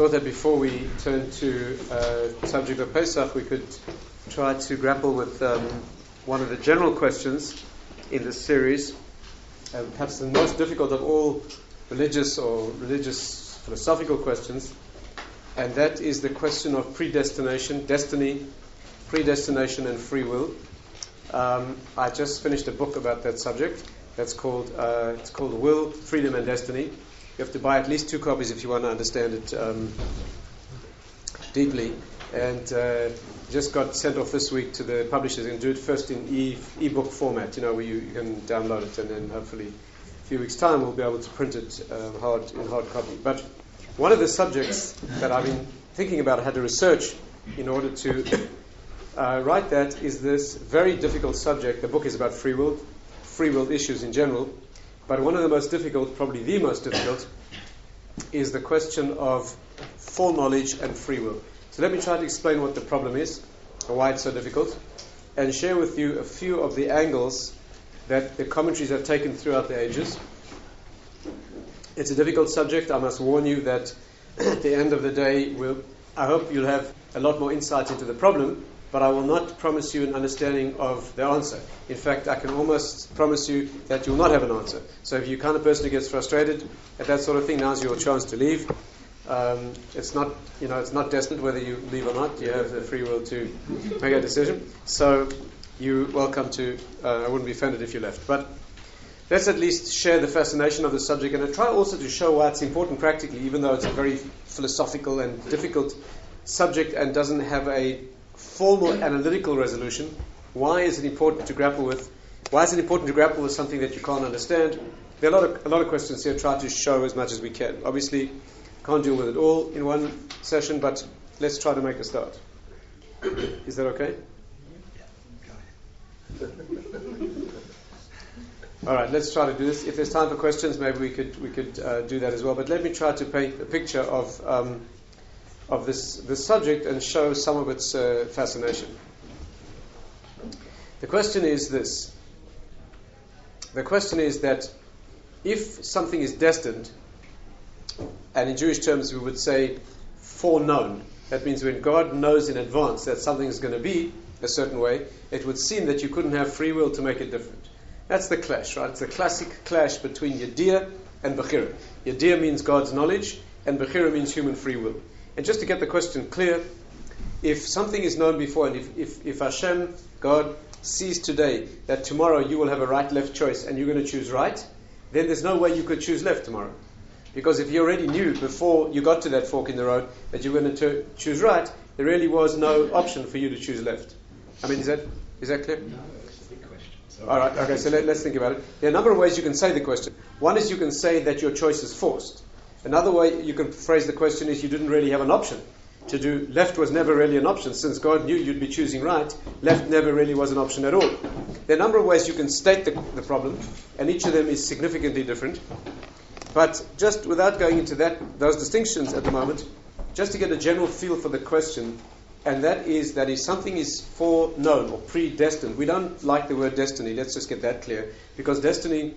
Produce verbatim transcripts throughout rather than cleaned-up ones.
thought that before we turn to uh, subject of Pesach, we could try to grapple with um, one of the general questions in this series, uh, perhaps the most difficult of all religious or religious philosophical questions, and that is the question of predestination, destiny, predestination and free will. Um, I just finished a book about that subject. That's called uh, it's called Will, Freedom and Destiny. You have to buy at least two copies if you want to understand it um, deeply. And uh, just got sent off this week to the publishers and do it first in e ebook format, you know, where you, you can download it, and then hopefully a few weeks' time we'll be able to print it um, hard in hard copy. But one of the subjects that I've been thinking about, I had to research in order to uh, write that, is this very difficult subject. The book is about free will, free will issues in general. But one of the most difficult, probably the most difficult, is the question of foreknowledge and free will. So let me try to explain what the problem is, or why it's so difficult, and share with you a few of the angles that the commentaries have taken throughout the ages. It's a difficult subject. I must warn you that at the end of the day, we'll, I hope you'll have a lot more insight into the problem, but I will not promise you an understanding of the answer. In fact, I can almost promise you that you will not have an answer. So if you're the kind of person who gets frustrated at that sort of thing, now's your chance to leave. Um, it's not, you know, it's not destined whether you leave or not. You have the free will to make a decision. So you're welcome to. Uh, I wouldn't be offended if you left. But let's at least share the fascination of the subject, and I try also to show why it's important practically, even though it's a very philosophical and difficult subject and doesn't have a formal analytical resolution. Why is it important to grapple with? Why is it important to grapple with something that you can't understand? There are a lot of a lot of questions here. Try to show as much as we can. Obviously, can't deal with it all in one session, but let's try to make a start. Is that okay? All right, let's try to do this. If there's time for questions, maybe we could we could uh, do that as well. But let me try to paint a picture of um, of this this subject and show some of its uh, fascination. The question is this. The question is that if something is destined, and in Jewish terms we would say foreknown, that means when God knows in advance that something is going to be a certain way, it would seem that you couldn't have free will to make it different. That's the clash, right? It's a classic clash between Yediyah and Bechira. Yediyah means God's knowledge, and Bechira means human free will. And just to get the question clear, if something is known before, and if, if, if Hashem, God, sees today that tomorrow you will have a right-left choice and you're going to choose right, then there's no way you could choose left tomorrow. Because if you already knew before you got to that fork in the road that you were going to choose right, there really was no option for you to choose left. I mean, is that is that clear? No, that's a big question. Sorry. All right, okay, so let, let's think about it. There are a number of ways you can say the question. One is you can say that your choice is forced. Another way you can phrase the question is you didn't really have an option. To do left was never really an option. Since God knew you'd be choosing right, left never really was an option at all. There are a number of ways you can state the, the problem, and each of them is significantly different. But just without going into that, those distinctions at the moment, just to get a general feel for the question, and that is that if something is foreknown or predestined, we don't like the word destiny, let's just get that clear, because destiny,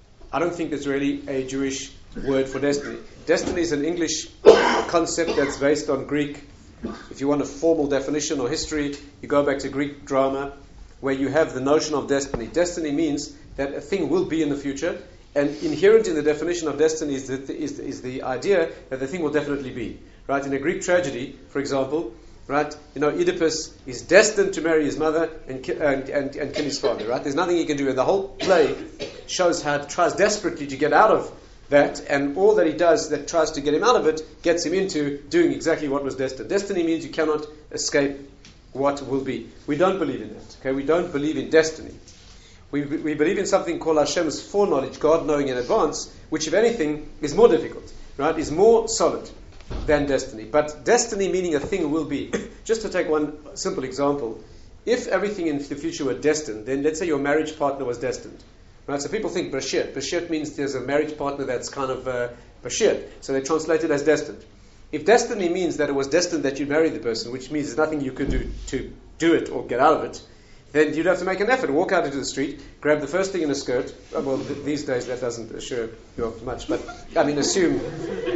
I don't think there's really a Jewish word for destiny. Destiny is an English concept that's based on Greek. If you want a formal definition or history, you go back to Greek drama, where you have the notion of destiny. Destiny means that a thing will be in the future, and inherent in the definition of destiny is the, is, is the idea that the thing will definitely be. Right? In a Greek tragedy, for example, right, you know, Oedipus is destined to marry his mother and, ki- and, and, and kill his father. Right? There's nothing he can do, and the whole play shows how he tries desperately to get out of that, and all that he does that tries to get him out of it gets him into doing exactly what was destined. Destiny means you cannot escape what will be. We don't believe in that. Okay, we don't believe in destiny. We we believe in something called Hashem's foreknowledge, God knowing in advance, which, if anything, is more difficult, right? Is more solid than destiny. But destiny meaning a thing will be. Just to take one simple example, if everything in the future were destined, then let's say your marriage partner was destined. Right, so people think Bashir. Bashir means there's a marriage partner that's kind of uh, Bashir. So they translate it as destined. If destiny means that it was destined that you marry the person, which means there's nothing you could do to do it or get out of it, then you'd have to make an effort, walk out into the street, grab the first thing in a skirt. Well, th- these days that doesn't assure you of much, but I mean, assume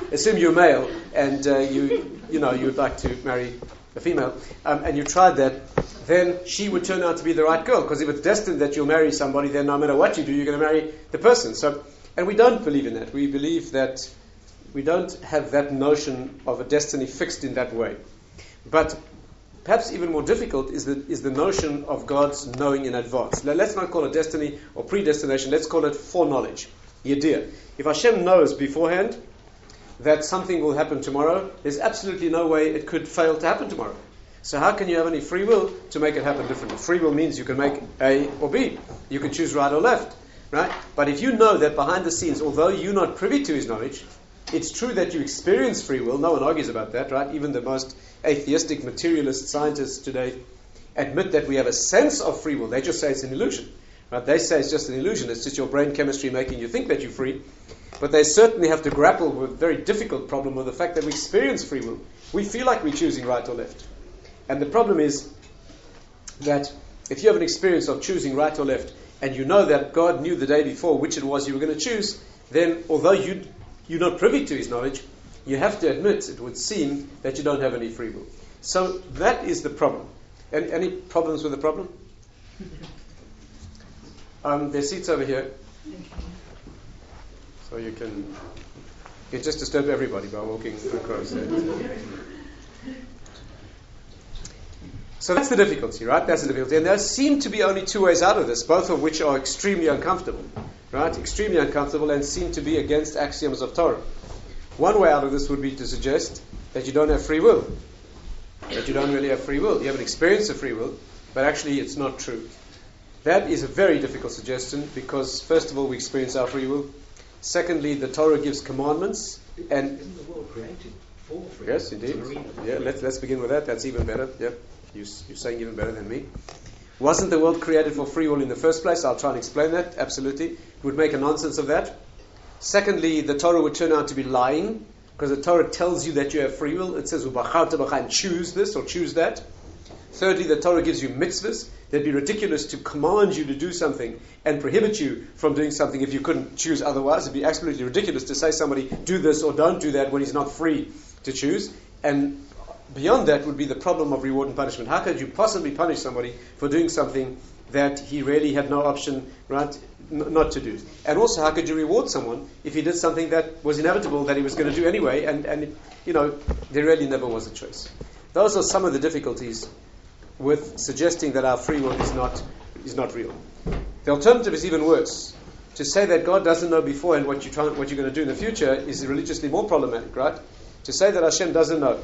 assume you're male and uh, you, you know, you would like to marry a female, um, and you tried that, then she would turn out to be the right girl. Because if it's destined that you'll marry somebody, then no matter what you do, you're going to marry the person. So, and we don't believe in that. We believe that we don't have that notion of a destiny fixed in that way. But perhaps even more difficult is the is the notion of God's knowing in advance. Now, let's not call it destiny or predestination. Let's call it foreknowledge. Yediyah. If Hashem knows beforehand that something will happen tomorrow, there's absolutely no way it could fail to happen tomorrow. So how can you have any free will to make it happen differently? Free will means you can make A or B. You can choose right or left, right? But if you know that behind the scenes, although you're not privy to his knowledge, it's true that you experience free will. No one argues about that, right? Even the most atheistic materialist scientists today admit that we have a sense of free will. They just say it's an illusion, right? They say it's just an illusion. It's just your brain chemistry making you think that you're free. But they certainly have to grapple with a very difficult problem of the fact that we experience free will. We feel like we're choosing right or left. And the problem is that if you have an experience of choosing right or left, and you know that God knew the day before which it was you were going to choose, then although you you're not privy to his knowledge, you have to admit, it would seem, that you don't have any free will. So that is the problem. Any, any problems with the problem? Um, there's seats over here. So you can you just disturb everybody by walking across there. So that's the difficulty, right? That's the difficulty. And there seem to be only two ways out of this, both of which are extremely uncomfortable, right? Extremely uncomfortable and seem to be against axioms of Torah. One way out of this would be to suggest that you don't have free will, that you don't really have free will. You have an experience of free will, but actually it's not true. That is a very difficult suggestion because, first of all, we experience our free will. Secondly, the Torah gives commandments, and isn't the world created for free will? Yes, indeed. Yeah, let's let's begin with that. That's even better. Yeah, you, you're saying even better than me. Wasn't the world created for free will in the first place? I'll try and explain that. Absolutely, it would make a nonsense of that. Secondly, the Torah would turn out to be lying because the Torah tells you that you have free will. It says "Ubacharta b'cha," choose this or choose that. Thirdly, the Torah gives you mitzvahs. It'd be ridiculous to command you to do something and prohibit you from doing something if you couldn't choose otherwise. It'd be absolutely ridiculous to say somebody, do this or don't do that when he's not free to choose. And beyond that would be the problem of reward and punishment. How could you possibly punish somebody for doing something that he really had no option, right, n- not to do? And also, how could you reward someone if he did something that was inevitable that he was going to do anyway, and, and you know, there really never was a choice. Those are some of the difficulties with suggesting that our free will is not is not real. The alternative is even worse. To say that God doesn't know beforehand what you try, what you're going to do in the future is religiously more problematic, right? To say that Hashem doesn't know,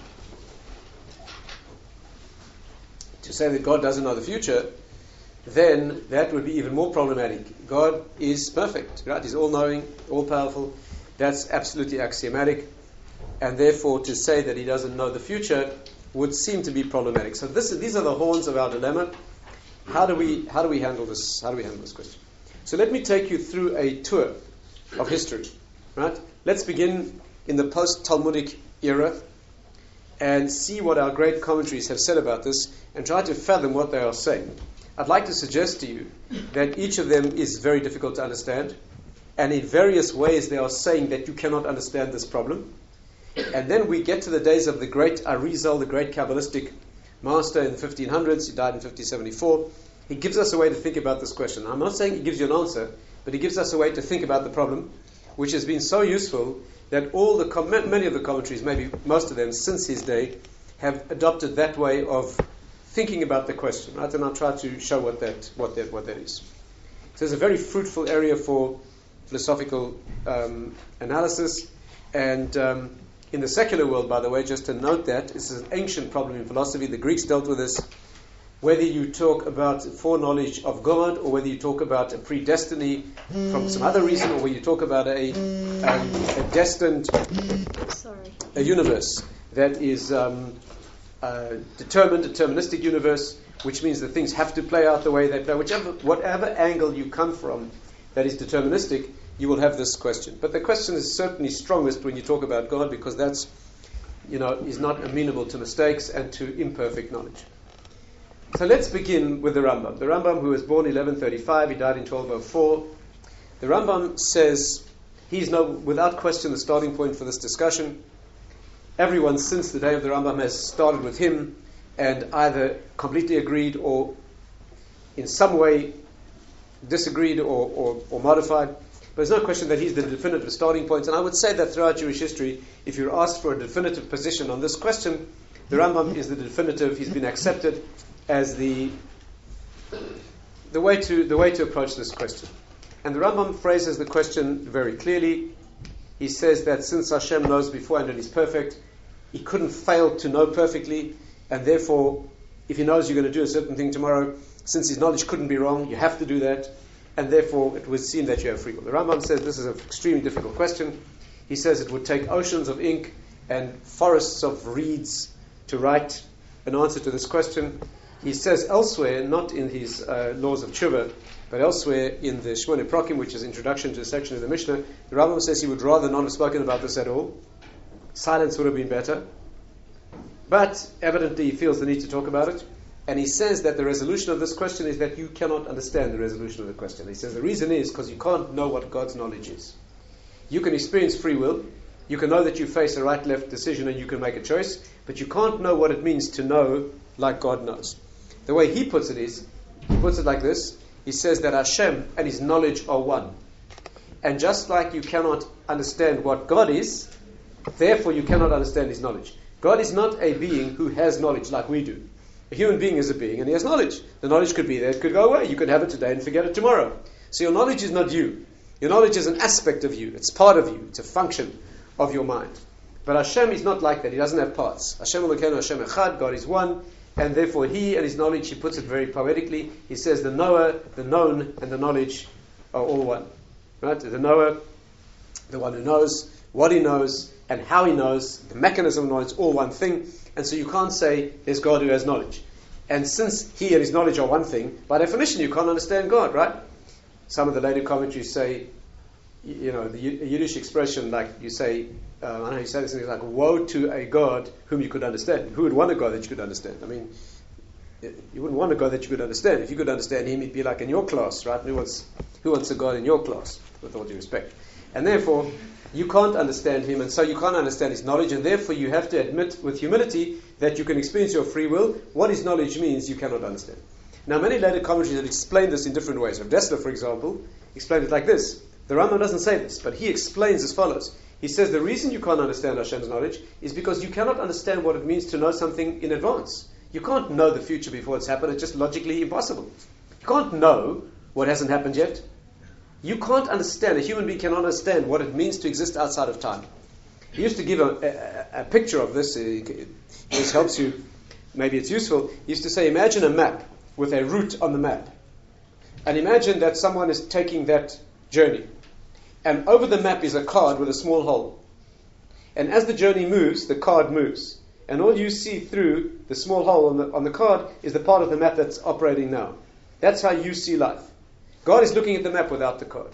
to say that God doesn't know the future, then that would be even more problematic. God is perfect, right? He's all-knowing, all-powerful. That's absolutely axiomatic, and therefore to say that He doesn't know the future would seem to be problematic. So this, these are the horns of our dilemma. How do we how do we handle this? How do we handle this question? So let me take you through a tour of history. Right? Let's begin in the post-Talmudic era and see what our great commentaries have said about this and try to fathom what they are saying. I'd like to suggest to you that each of them is very difficult to understand, and in various ways they are saying that you cannot understand this problem. And then we get to the days of the great Arizal, the great Kabbalistic master in the fifteen hundreds. He died in fifteen seventy-four. He gives us a way to think about this question. I'm not saying he gives you an answer, but he gives us a way to think about the problem, which has been so useful that all the com- many of the commentaries, maybe most of them since his day, have adopted that way of thinking about the question. Right? And I'll try to show what that what that what that is. So it's a very fruitful area for philosophical um, analysis, and um, in the secular world, by the way, just to note that, this is an ancient problem in philosophy. The Greeks dealt with this. Whether you talk about foreknowledge of God, or whether you talk about a predestiny from some other reason, or whether you talk about a, um, a destined Sorry. a universe that is um, uh, determined, deterministic universe, which means that things have to play out the way they play. Whichever, whatever angle you come from that is deterministic, you will have this question. But the question is certainly strongest when you talk about God, because that's, you know, is not amenable to mistakes and to imperfect knowledge. So let's begin with the Rambam. The Rambam, who was born eleven thirty-five, he died in twelve oh four. The Rambam says He's no, without question, the starting point for this discussion. Everyone since the day of the Rambam has started with him and either completely agreed or in some way disagreed or, or, or modified. But there's no question that he's the definitive starting point. And I would say that throughout Jewish history, if you're asked for a definitive position on this question, the Rambam is the definitive. He's been accepted as the the way to the way to approach this question. And the Rambam phrases the question very clearly. He says that since Hashem knows beforehand and He's perfect, He couldn't fail to know perfectly, and therefore, if He knows you're going to do a certain thing tomorrow, since His knowledge couldn't be wrong, you have to do that, and therefore it would seem that you have free will. The Rambam says this is an extremely difficult question. He says it would take oceans of ink and forests of reeds to write an answer to this question. He says elsewhere, not in his uh, laws of tshuva, but elsewhere in the Shmoneh Prokim, which is introduction to a section of the Mishnah, the Rambam says he would rather not have spoken about this at all. Silence would have been better. But evidently he feels the need to talk about it. And he says that the resolution of this question is that you cannot understand the resolution of the question. He says the reason is because you can't know what God's knowledge is. You can experience free will. You can know that you face a right-left decision and you can make a choice. But you can't know what it means to know like God knows. The way he puts it is, he puts it like this. He says that Hashem and His knowledge are one. And just like you cannot understand what God is, therefore you cannot understand His knowledge. God is not a being who has knowledge like we do. A human being is a being and he has knowledge. The knowledge could be there, it could go away. You could have it today and forget it tomorrow. So your knowledge is not you. Your knowledge is an aspect of you. It's part of you. It's a function of your mind. But Hashem is not like that. He doesn't have parts. Hashem Elokeinu, Hashem Echad, God is one. And therefore He and His knowledge, He puts it very poetically. He says the knower, the known, and the knowledge are all one. Right? The knower, the one who knows, what he knows, and how he knows, the mechanism of knowledge, all one thing. And so you can't say there's God who has knowledge. And since He and His knowledge are one thing, by definition you can't understand God, right? Some of the later commentaries say, you know, the Yiddish expression, like you say, uh, I don't know, you say this thing like, woe to a God whom you could understand. Who would want a God that you could understand? I mean, you wouldn't want a God that you could understand. If you could understand Him, He'd be like in your class, right? Who wants, who wants a God in your class, with all due respect? And therefore, you can't understand Him, and so you can't understand His knowledge, and therefore you have to admit with humility that you can experience your free will. What His knowledge means, you cannot understand. Now, many later commentaries have explained this in different ways. Rav Dessler, for example, explained it like this. The Rambam doesn't say this, but he explains as follows. He says the reason you can't understand Hashem's knowledge is because you cannot understand what it means to know something in advance. You can't know the future before it's happened. It's just logically impossible. You can't know what hasn't happened yet. You can't understand, a human being cannot understand what it means to exist outside of time. He used to give a, a, a picture of this. This helps you. Maybe it's useful. He used to say, imagine a map with a route on the map. And imagine that someone is taking that journey. And over the map is a card with a small hole. And as the journey moves, the card moves. And all you see through the small hole on the, on the card is the part of the map that's operating now. That's how you see life. God is looking at the map without the card.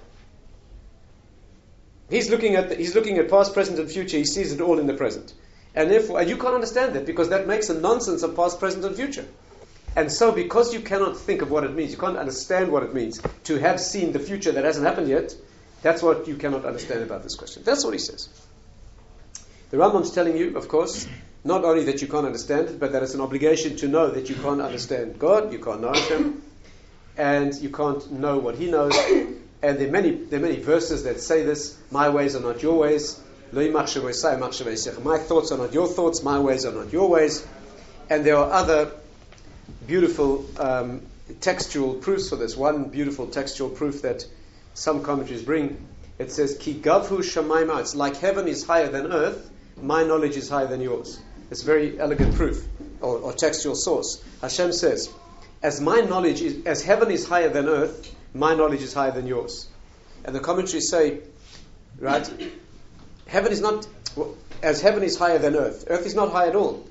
He's looking at the, he's looking at past, present, and future. He sees it all in the present. And therefore, and you can't understand that because that makes a nonsense of past, present, and future. And so because you cannot think of what it means, you can't understand what it means to have seen the future that hasn't happened yet, that's what you cannot understand about this question. That's what he says. The Rambam's telling you, of course, not only that you can't understand it, but that it's an obligation to know that you can't understand God, you can't know Him, and you can't know what He knows. And there are many, there are many verses that say this. My ways are not your ways. My thoughts are not your thoughts. My ways are not your ways. And there are other beautiful um, textual proofs for this. One beautiful textual proof that some commentaries bring. It says, Ki gavhu shamayim. It's like heaven is higher than earth. My knowledge is higher than yours. It's a very elegant proof or, or textual source. Hashem says, as my knowledge is, as heaven is higher than earth, my knowledge is higher than yours. And the commentaries say, right, heaven is not, as heaven is higher than earth, earth is not high at all.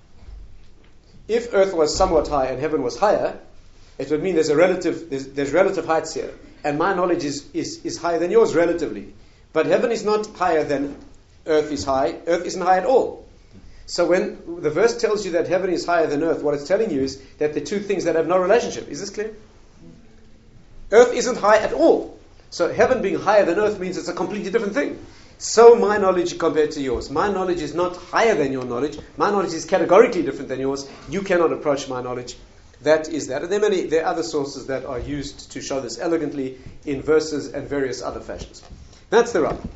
If earth was somewhat high and heaven was higher, it would mean there's a relative, there's, there's relative heights here. And my knowledge is, is, is higher than yours relatively. But heaven is not higher than earth is high. Earth isn't high at all. So when the verse tells you that heaven is higher than earth, what it's telling you is that they're two things that have no relationship. Is this clear? Earth isn't high at all. So heaven being higher than earth means it's a completely different thing. So my knowledge compared to yours. My knowledge is not higher than your knowledge. My knowledge is categorically different than yours. You cannot approach my knowledge. That is that. And there are many, there are other sources that are used to show this elegantly in verses and various other fashions. That's the Rambam.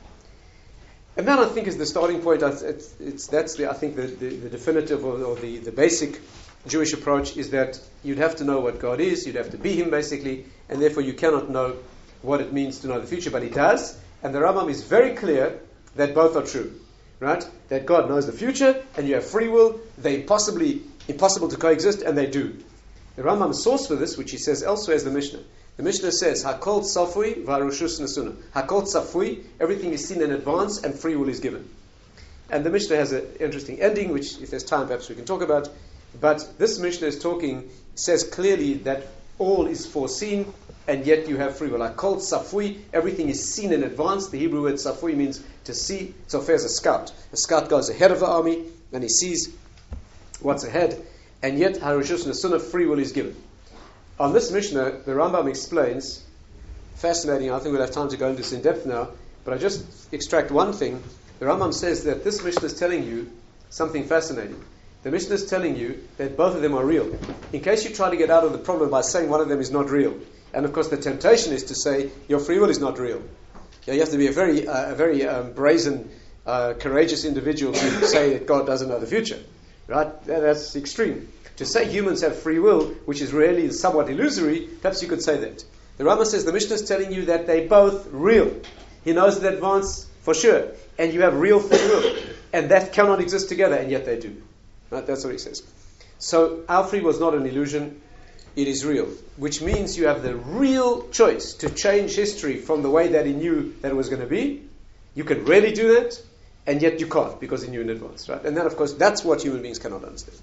And that, I think, is the starting point. It's, it's, that's, the, I think, the, the, the definitive or, or the, the basic Jewish approach is that you'd have to know what God is, you'd have to be Him, basically, and therefore you cannot know what it means to know the future, but He does. And the Rambam is very clear that both are true, right? That God knows the future, and you have free will. They're impossibly impossible to coexist, and they do. The Rambam's source for this, which he says elsewhere, is the Mishnah. The Mishnah says, Hakol Tzafui Varushus Nesuna. Hakol Tzafui, everything is seen in advance, and free will is given. And the Mishnah has an interesting ending, which, if there's time, perhaps we can talk about. But this Mishnah is talking, says clearly that all is foreseen, and yet you have free will. Hakol Tzafui, everything is seen in advance. The Hebrew word Tzafui means to see. Tzofeh is a scout. A scout goes ahead of the army, and he sees what's ahead. And yet, Harushus Nesuna, free will is given. On this Mishnah, the Rambam explains, fascinating, I think we'll have time to go into this in depth now, but I just extract one thing. The Rambam says that this Mishnah is telling you something fascinating. The Mishnah is telling you that both of them are real. In case you try to get out of the problem by saying one of them is not real. And of course the temptation is to say your free will is not real. You have to be a very, uh, a very um, brazen, uh, courageous individual to say that God doesn't know the future. Right? That's extreme. To say humans have free will, which is really somewhat illusory, perhaps you could say that. The Rambam says the Mishnah is telling you that they're both real. He knows in advance for sure. And you have real free will. And that cannot exist together, and yet they do. Right? That's what he says. So our free will is not an illusion. It is real. Which means you have the real choice to change history from the way that he knew that it was going to be. You can really do that, and yet you can't because he knew in advance. Right? And then, of course, that's what human beings cannot understand.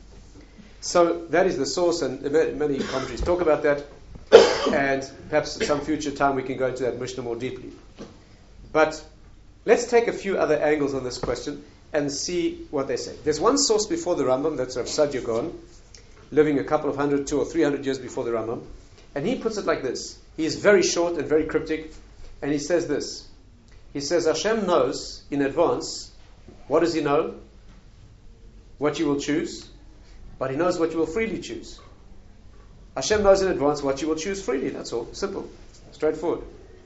So that is the source, and many commentaries talk about that. And perhaps at some future time we can go into that Mishnah more deeply. But let's take a few other angles on this question and see what they say. There's one source before the Rambam, that's Rav Saadia Gaon, living a couple of hundred, two or three hundred years before the Rambam. And he puts it like this. He is very short and very cryptic. And he says this. He says, Hashem knows in advance. What does He know? What you will choose. But He knows what you will freely choose. Hashem knows in advance what you will choose freely. That's all. Simple. Straightforward.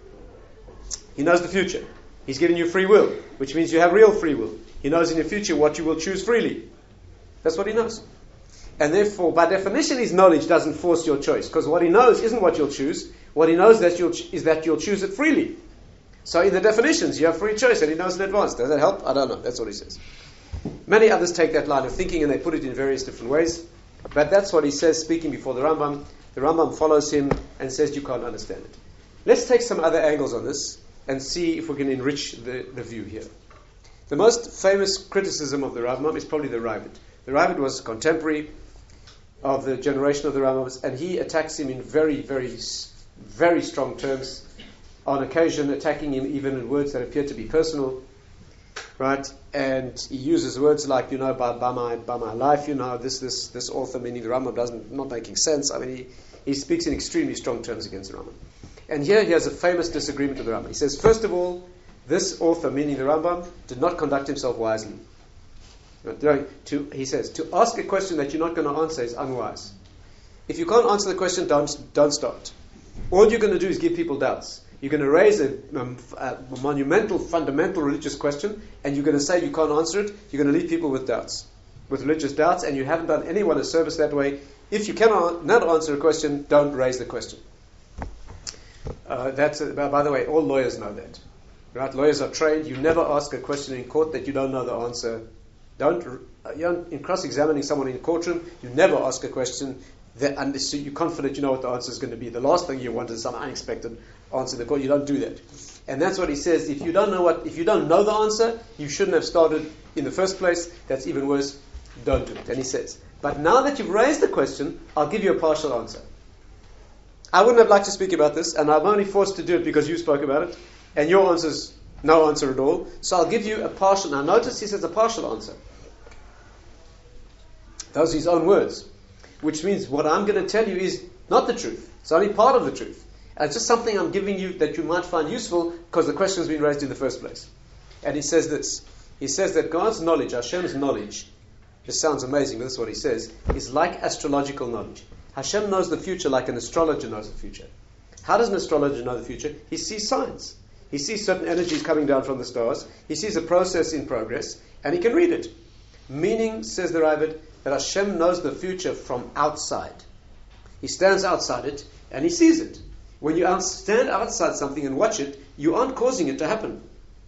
He knows the future. He's given you free will, which means you have real free will. He knows in the future what you will choose freely. That's what He knows. And therefore, by definition, His knowledge doesn't force your choice, because what He knows isn't what you'll choose. What He knows that you'll ch- is that you'll choose it freely. So in the definitions, you have free choice, and He knows in advance. Does that help? I don't know. That's what he says. Many others take that line of thinking and they put it in various different ways. But that's what he says, speaking before the Rambam. The Rambam follows him and says you can't understand it. Let's take some other angles on this and see if we can enrich the, the view here. The most famous criticism of the Rambam is probably the Ravid. The Ravid was a contemporary of the generation of the Rambams, and he attacks him in very, very, very strong terms, on occasion attacking him even in words that appear to be personal. Right, and he uses words like, you know, by, by my by my life, you know, this this this author, meaning the Rambam, doesn't not making sense. I mean, he, he speaks in extremely strong terms against the Rambam. And here he has a famous disagreement with the Rambam. He says, first of all, this author, meaning the Rambam, did not conduct himself wisely. Right, to, he says, to ask a question that you're not going to answer is unwise. If you can't answer the question, don't don't start. All you're going to do is give people doubts. You're going to raise a, um, a monumental, fundamental religious question, and you're going to say you can't answer it. You're going to leave people with doubts, with religious doubts, and you haven't done anyone a service that way. If you cannot not answer a question, don't raise the question. Uh, that's uh, by the way, all lawyers know that, right? Lawyers are trained. You never ask a question in court that you don't know the answer. Don't uh, you know, in cross-examining someone in a courtroom, you never ask a question that, and so you're confident you know what the answer is going to be. The last thing you want is some unexpected answer in the court. You don't do that. And that's what he says. If you don't know what, if you don't know the answer, you shouldn't have started in the first place. That's even worse. Don't do it. And he says, but now that you've raised the question, I'll give you a partial answer. I wouldn't have liked to speak about this, and I'm only forced to do it because you spoke about it, and your answer's no answer at all. So I'll give you a partial. Now notice he says a partial answer. Those are his own words. Which means what I'm going to tell you is not the truth. It's only part of the truth. And it's just something I'm giving you that you might find useful because the question has been raised in the first place. And he says this. He says that God's knowledge, Hashem's knowledge, this sounds amazing, but this is what he says, is like astrological knowledge. Hashem knows the future like an astrologer knows the future. How does an astrologer know the future? He sees signs. He sees certain energies coming down from the stars. He sees a process in progress, and he can read it. Meaning, says the Ravid, that Hashem knows the future from outside. He stands outside it, and he sees it. When you out- stand outside something and watch it, you aren't causing it to happen.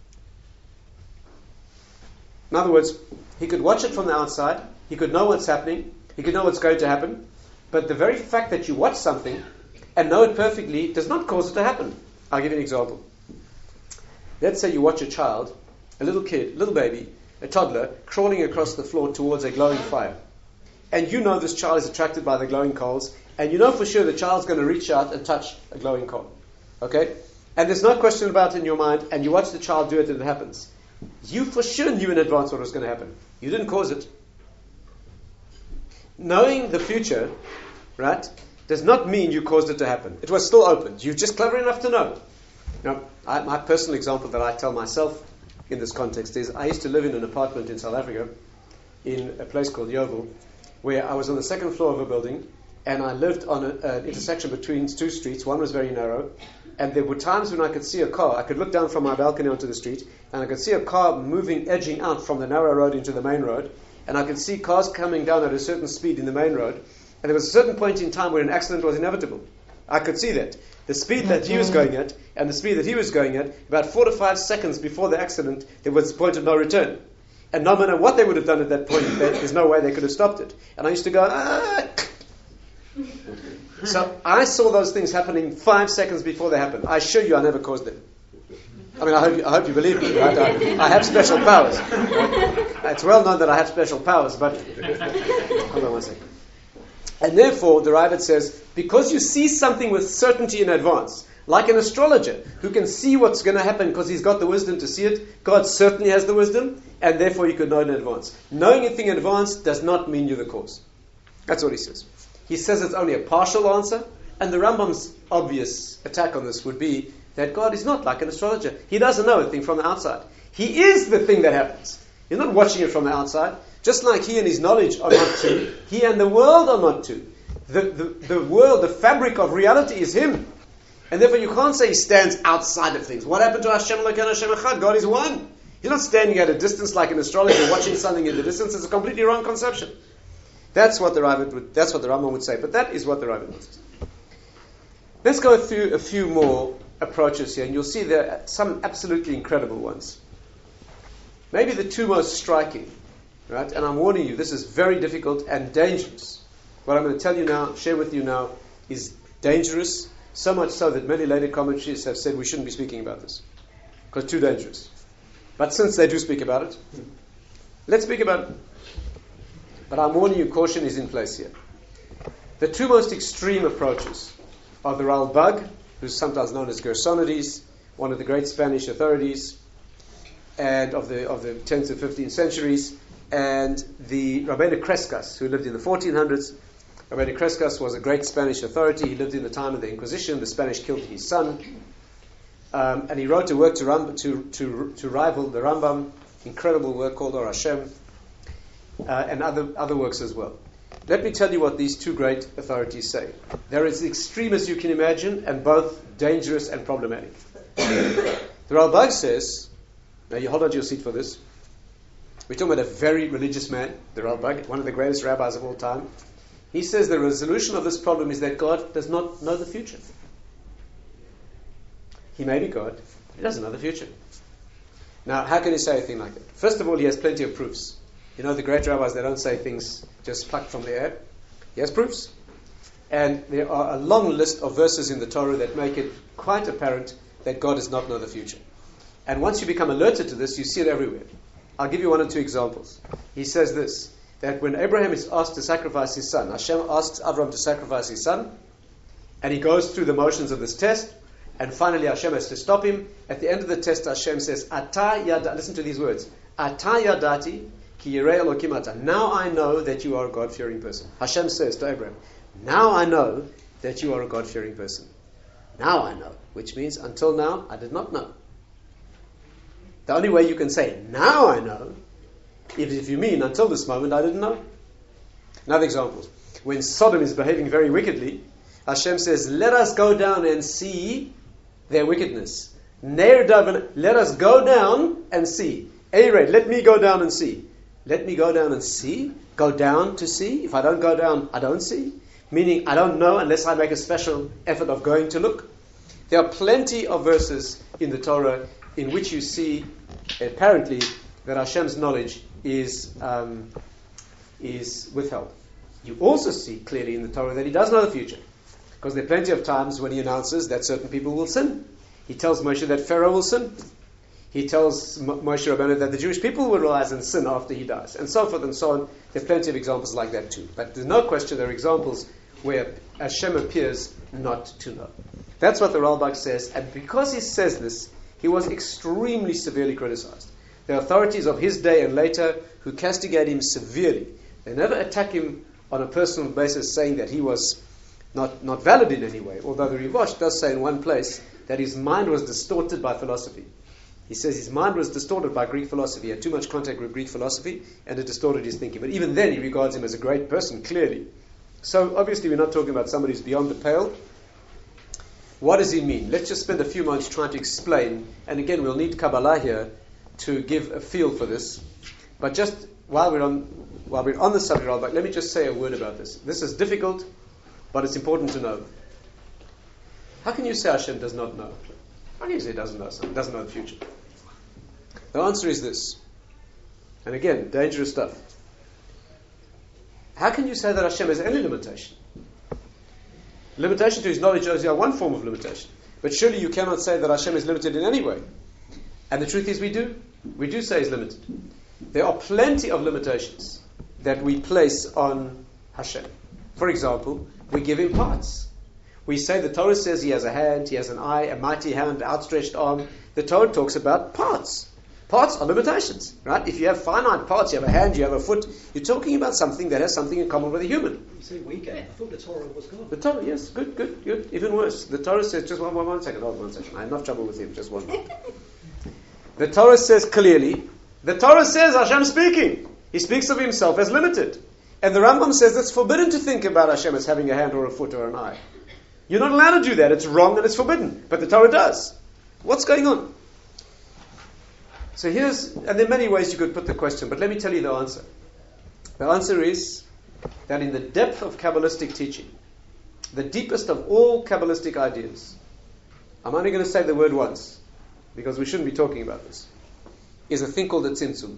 In other words, he could watch it from the outside, he could know what's happening, he could know what's going to happen, but the very fact that you watch something and know it perfectly does not cause it to happen. I'll give you an example. Let's say you watch a child, a little kid, little baby, a toddler, crawling across the floor towards a glowing fire. And you know this child is attracted by the glowing coals, and you know for sure the child's going to reach out and touch a glowing coal. Okay? And there's no question about it in your mind, and you watch the child do it and it happens. You for sure knew in advance what was going to happen. You didn't cause it. Knowing the future, right, does not mean you caused it to happen. It was still open. You're just clever enough to know. Now, I, my personal example that I tell myself in this context is I used to live in an apartment in South Africa in a place called Yeovil, where I was on the second floor of a building, and I lived on an intersection between two streets. One was very narrow, and there were times when I could see a car. I could look down from my balcony onto the street, and I could see a car moving, edging out from the narrow road into the main road, and I could see cars coming down at a certain speed in the main road, and there was a certain point in time where an accident was inevitable. I could see that. The speed that he was going at, and the speed that he was going at, about four to five seconds before the accident, there was a point of no return. And no matter what they would have done at that point, there's no way they could have stopped it. And I used to go, ah! So I saw those things happening five seconds before they happened. I assure you I never caused them. I mean, I hope you, I hope you believe me, right? I, I have special powers. Right? It's well known that I have special powers, but hold on one second. And therefore, the Ravid says, because you see something with certainty in advance, like an astrologer who can see what's going to happen because he's got the wisdom to see it, God certainly has the wisdom, and therefore you could know it in advance. Knowing anything in advance does not mean you're the cause. That's what he says. He says it's only a partial answer, and the Rambam's obvious attack on this would be that God is not like an astrologer. He doesn't know a thing from the outside. He is the thing that happens. He's not watching it from the outside. Just like he and his knowledge are not two, he and the world are not two. The, the, the world, the fabric of reality is him. And therefore you can't say he stands outside of things. What happened to Hashem Elokeinu Hashem Echad? God is one. He's not standing at a distance like an astrologer watching something in the distance. It's a completely wrong conception. That's what the Ravid would, that's what the Rambam would say, but that is what the Ravid would say. Let's go through a few more approaches here, and you'll see there are some absolutely incredible ones. Maybe the two most striking, right? And I'm warning you, this is very difficult and dangerous. What I'm going to tell you now, share with you now, is dangerous, so much so that many later commentaries have said we shouldn't be speaking about this, because it's too dangerous. But since they do speak about it, let's speak about it. But I'm warning you, caution is in place here. The two most extreme approaches are the Ralbag, who's sometimes known as Gersonides, one of the great Spanish authorities and of the of the tenth and fifteenth centuries, and the Rabbeinu Crescas, who lived in the fourteen hundreds. Rabbeinu Crescas was a great Spanish authority. He lived in the time of the Inquisition. The Spanish killed his son. Um, and he wrote a work to, Ram, to, to, to rival the Rambam, incredible work called Or Hashem, uh, and other, other works as well. Let me tell you what these two great authorities say. They're as extreme as you can imagine, and both dangerous and problematic. The Ralbag says, now you hold on to your seat for this, we're talking about a very religious man, the Ralbag, one of the greatest rabbis of all time. He says the resolution of this problem is that God does not know the future. He may be God, but he doesn't know the future. Now, how can he say a thing like that? First of all, he has plenty of proofs. You know, the great rabbis, they don't say things just plucked from the air. He has proofs. And there are a long list of verses in the Torah that make it quite apparent that God does not know the future. And once you become alerted to this, you see it everywhere. I'll give you one or two examples. He says this, that when Abraham is asked to sacrifice his son, Hashem asks Abraham to sacrifice his son, and he goes through the motions of this test, and finally Hashem has to stop him. At the end of the test, Hashem says, Ata yada, listen to these words, Ata yadati ki yirei Elokim ata. Now I know that you are a God-fearing person. Hashem says to Abraham, now I know that you are a God-fearing person. Now I know, which means until now I did not know. The only way you can say now I know is if you mean until this moment I didn't know. Another example. When Sodom is behaving very wickedly, Hashem says, let us go down and see their wickedness. Neir Daven, let us go down and see. Ered, let me go down and see. Let me go down and see? Go down to see? If I don't go down, I don't see? Meaning, I don't know unless I make a special effort of going to look. There are plenty of verses in the Torah in which you see, apparently, that Hashem's knowledge is um, is withheld. You also see clearly in the Torah that He does know the future. Because there are plenty of times when He announces that certain people will sin. He tells Moshe that Pharaoh will sin. He tells M- Moshe Rabbeinu that the Jewish people will rise and sin after he dies, and so forth and so on. There are plenty of examples like that too. But there's no question there are examples where Hashem appears not to know. That's what the Ralbag says, and because he says this, he was extremely severely criticized. The authorities of his day and later who castigate him severely. They never attack him on a personal basis saying that he was not, not valid in any way, although the Rivosh does say in one place that his mind was distorted by philosophy. He says his mind was distorted by Greek philosophy. He had too much contact with Greek philosophy, and it distorted his thinking. But even then, he regards him as a great person, clearly. So, obviously, we're not talking about somebody who's beyond the pale. What does he mean? Let's just spend a few moments trying to explain. And again, we'll need Kabbalah here to give a feel for this. But just while we're on, while we're on the subject, let me just say a word about this. This is difficult, but it's important to know. How can you say Hashem does not know? How can you say he doesn't know something, doesn't know the future? The answer is this. And again, dangerous stuff. How can you say that Hashem has any limitation? Limitation to his knowledge is one form of limitation. But surely you cannot say that Hashem is limited in any way. And the truth is we do. We do say he's limited. There are plenty of limitations that we place on Hashem. For example, we give him parts. We say the Torah says he has a hand, he has an eye, a mighty hand, outstretched arm. The Torah talks about parts. Parts are limitations, right? If you have finite parts, you have a hand, you have a foot, you're talking about something that has something in common with a human. You say weekend. I thought the Torah was gone. The Torah, yes, good, good, good. Even worse. The Torah says, just one, one, one second, hold one second. I have enough trouble with him, just one moment. The Torah says clearly, the Torah says Hashem speaking. He speaks of himself as limited. And the Rambam says it's forbidden to think about Hashem as having a hand or a foot or an eye. You're not allowed to do that. It's wrong and it's forbidden. But the Torah does. What's going on? So here's, and there are many ways you could put the question, but let me tell you the answer. The answer is that in the depth of Kabbalistic teaching, the deepest of all Kabbalistic ideas, I'm only going to say the word once, because we shouldn't be talking about this, is a thing called the Tzimtzum.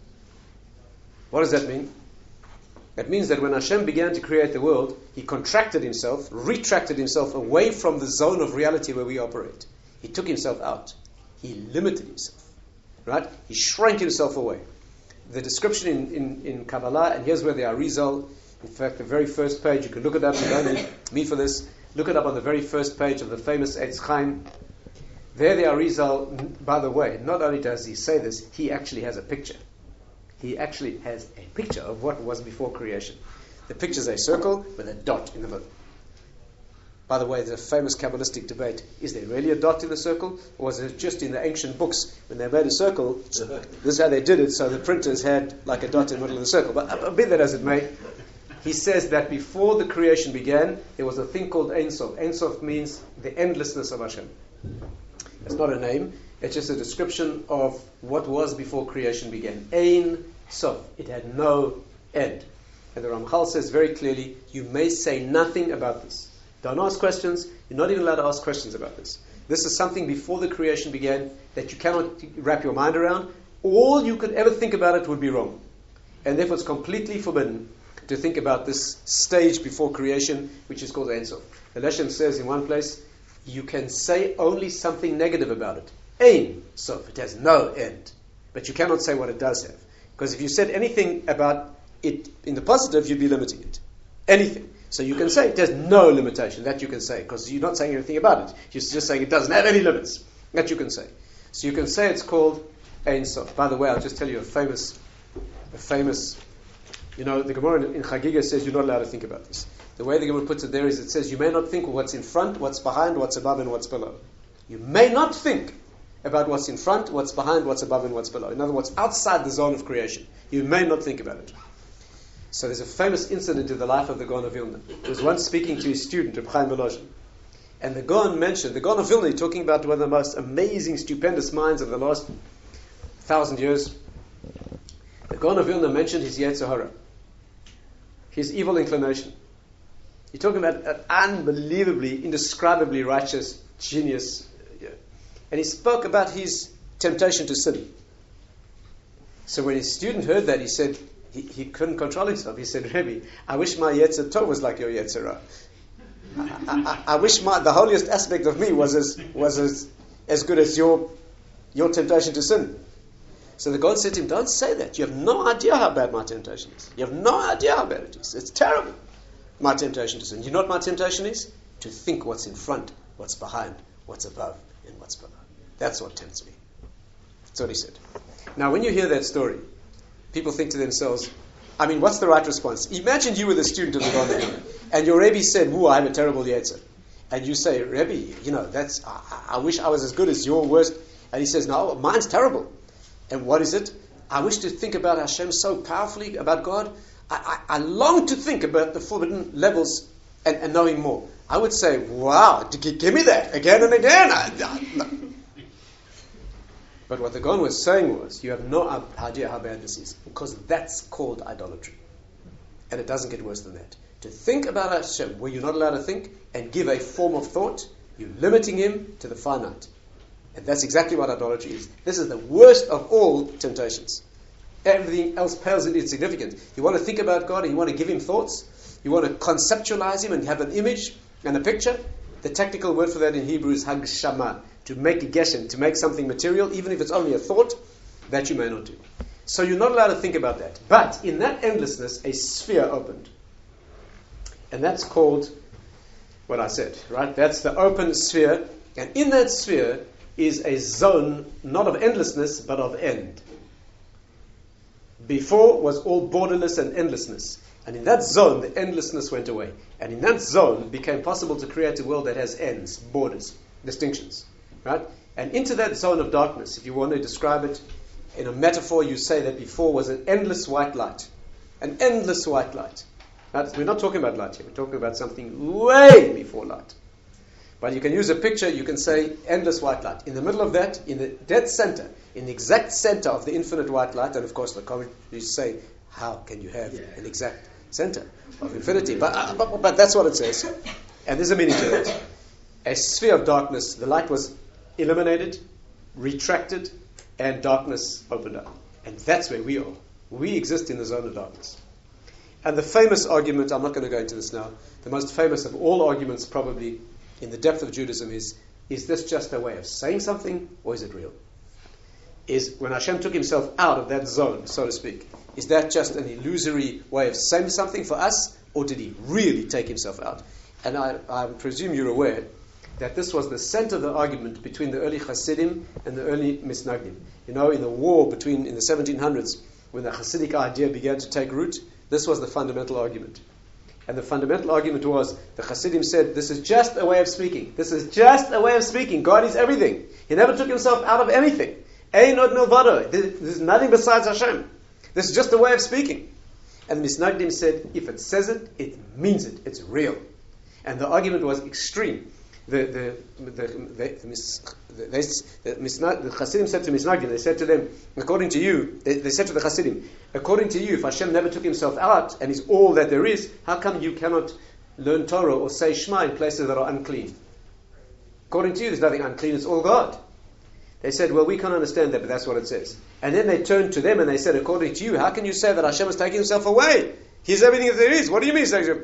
What does that mean? That means that when Hashem began to create the world, He contracted Himself, retracted Himself away from the zone of reality where we operate. He took Himself out. He limited Himself. Right? He shrank Himself away. The description in, in, in Kabbalah, and here's where the Arizal, in fact, the very first page, you can look it up, you don't need me for this, look it up on the very first page of the famous Eitz Chaim. There the Arizal, by the way, not only does he say this, he actually has a picture. He actually has a picture of what was before creation. The picture is a circle with a dot in the middle. By the way, there's a famous Kabbalistic debate. Is there really a dot in the circle? Or was it just in the ancient books, when they made a circle, this is how they did it, so the printers had like a dot in the middle of the circle. But a bit that as it may, he says that before the creation began, there was a thing called Ein Sof. Ein Sof means the endlessness of Hashem. It's not a name. It's just a description of what was before creation began. Ein Sof. It had no end. And the Ramchal says very clearly, you may say nothing about this. Don't ask questions. You're not even allowed to ask questions about this. This is something before the creation began that you cannot wrap your mind around. All you could ever think about it would be wrong. And therefore it's completely forbidden to think about this stage before creation, which is called Ein Sof. The Leshem says in one place, you can say only something negative about it. Ein Sof. It has no end. But you cannot say what it does have. Because if you said anything about it in the positive, you'd be limiting it. Anything. So you can say it has no limitation. That you can say, because you're not saying anything about it. You're just saying it doesn't have any limits. That you can say. So you can say it's called Ein Sof. By the way, I'll just tell you a famous, a famous, you know, the Gemara in Chagiga says you're not allowed to think about this. the way the Gemara puts it there is it says, you may not think what's in front, what's behind, what's above, and what's below. You may not think about what's in front, what's behind, what's above, and what's below. In other words, outside the zone of creation. You may not think about it. So there's a famous incident in the life of the Gaon of Vilna. He was once speaking to his student, Reb Chaim Volozhin. And the Gaon mentioned, the Gaon of Vilna, talking about one of the most amazing, stupendous minds of the last thousand years. The Gaon of Vilna mentioned his Yetzer Hara, his evil inclination. You're talking about an unbelievably, indescribably righteous genius. And he spoke about his temptation to sin. So when his student heard that, he said, he, he couldn't control himself. He said, Rebbe, I wish my Yetzer Tov was like your Yetzer Hara. I, I, I wish my, the holiest aspect of me was as was as, as good as your your temptation to sin. So the God said to him, don't say that. You have no idea how bad my temptation is. You have no idea how bad it is. It's terrible, my temptation to sin. You know what my temptation is? To think what's in front, what's behind, what's above, and what's below. That's what tempts me. That's what he said. Now, when you hear that story, people think to themselves, I mean, what's the right response? Imagine you were the student of the Gaon, and your Rebbe said, "Woo, I have a terrible Yetzer." And you say, Rebbe, you know, that's, I, I wish I was as good as your worst. And he says, no, mine's terrible. And what is it? I wish to think about Hashem so powerfully, about God. I, I, I long to think about the forbidden levels and, and knowing more. I would say, wow, g- give me that again and again. I, I, no. But what the Gaon was saying was, you have no idea how bad this is, because that's called idolatry. And it doesn't get worse than that. To think about Hashem where you're not allowed to think and give a form of thought, you're limiting him to the finite. And that's exactly what idolatry is. This is the worst of all temptations. Everything else pales in insignificance. You want to think about God and you want to give him thoughts. You want to conceptualize him and have an image and a picture. The technical word for that in Hebrew is hagshama. To make a geshem, to make something material, even if it's only a thought, that you may not do. So you're not allowed to think about that. But in that endlessness, a sphere opened. And that's called what I said, right? That's the open sphere. And in that sphere is a zone, not of endlessness, but of end. Before was all borderless and endlessness. And in that zone, the endlessness went away. And in that zone, it became possible to create a world that has ends, borders, distinctions. Right? And into that zone of darkness, if you want to describe it in a metaphor, you say that before was an endless white light. An endless white light. Right? We're not talking about light here. We're talking about something way before light. But you can use a picture, you can say endless white light. In the middle of that, in the dead center, in the exact center of the infinite white light, and of course the commentaries say, how can you have yeah. an exact center of infinity? But, uh, but, but that's what it says. And there's a meaning to it. A sphere of darkness, the light was eliminated, retracted, and darkness opened up. And that's where we are. We exist in the zone of darkness. And the famous argument, I'm not going to go into this now, the most famous of all arguments probably in the depth of Judaism is, is this just a way of saying something, or is it real? Is when Hashem took himself out of that zone, so to speak, is that just an illusory way of saying something for us, or did he really take himself out? And I, I presume you're aware that this was the center of the argument between the early Hasidim and the early Misnagdim. You know, in the war between, in the seventeen hundreds, when the Hasidic idea began to take root, this was the fundamental argument. And the fundamental argument was, the Hasidim said, this is just a way of speaking. This is just a way of speaking. God is everything. He never took himself out of anything. Ein od milvado. There's nothing besides Hashem. This is just a way of speaking. And the Misnagdim said, if it says it, it means it. It's real. And the argument was extreme. The the the the, the, the, the, the Hasidim said to Misnagdim, they said to them, according to you, they, they said to the Hasidim, according to you, if Hashem never took himself out and is all that there is, how come you cannot learn Torah or say Shema in places that are unclean? According to you, there's nothing unclean, it's all God. They said, well, we can't understand that, but that's what it says. And then they turned to them and they said, according to you, how can you say that Hashem is taking himself away? He's everything that there is. What do you mean?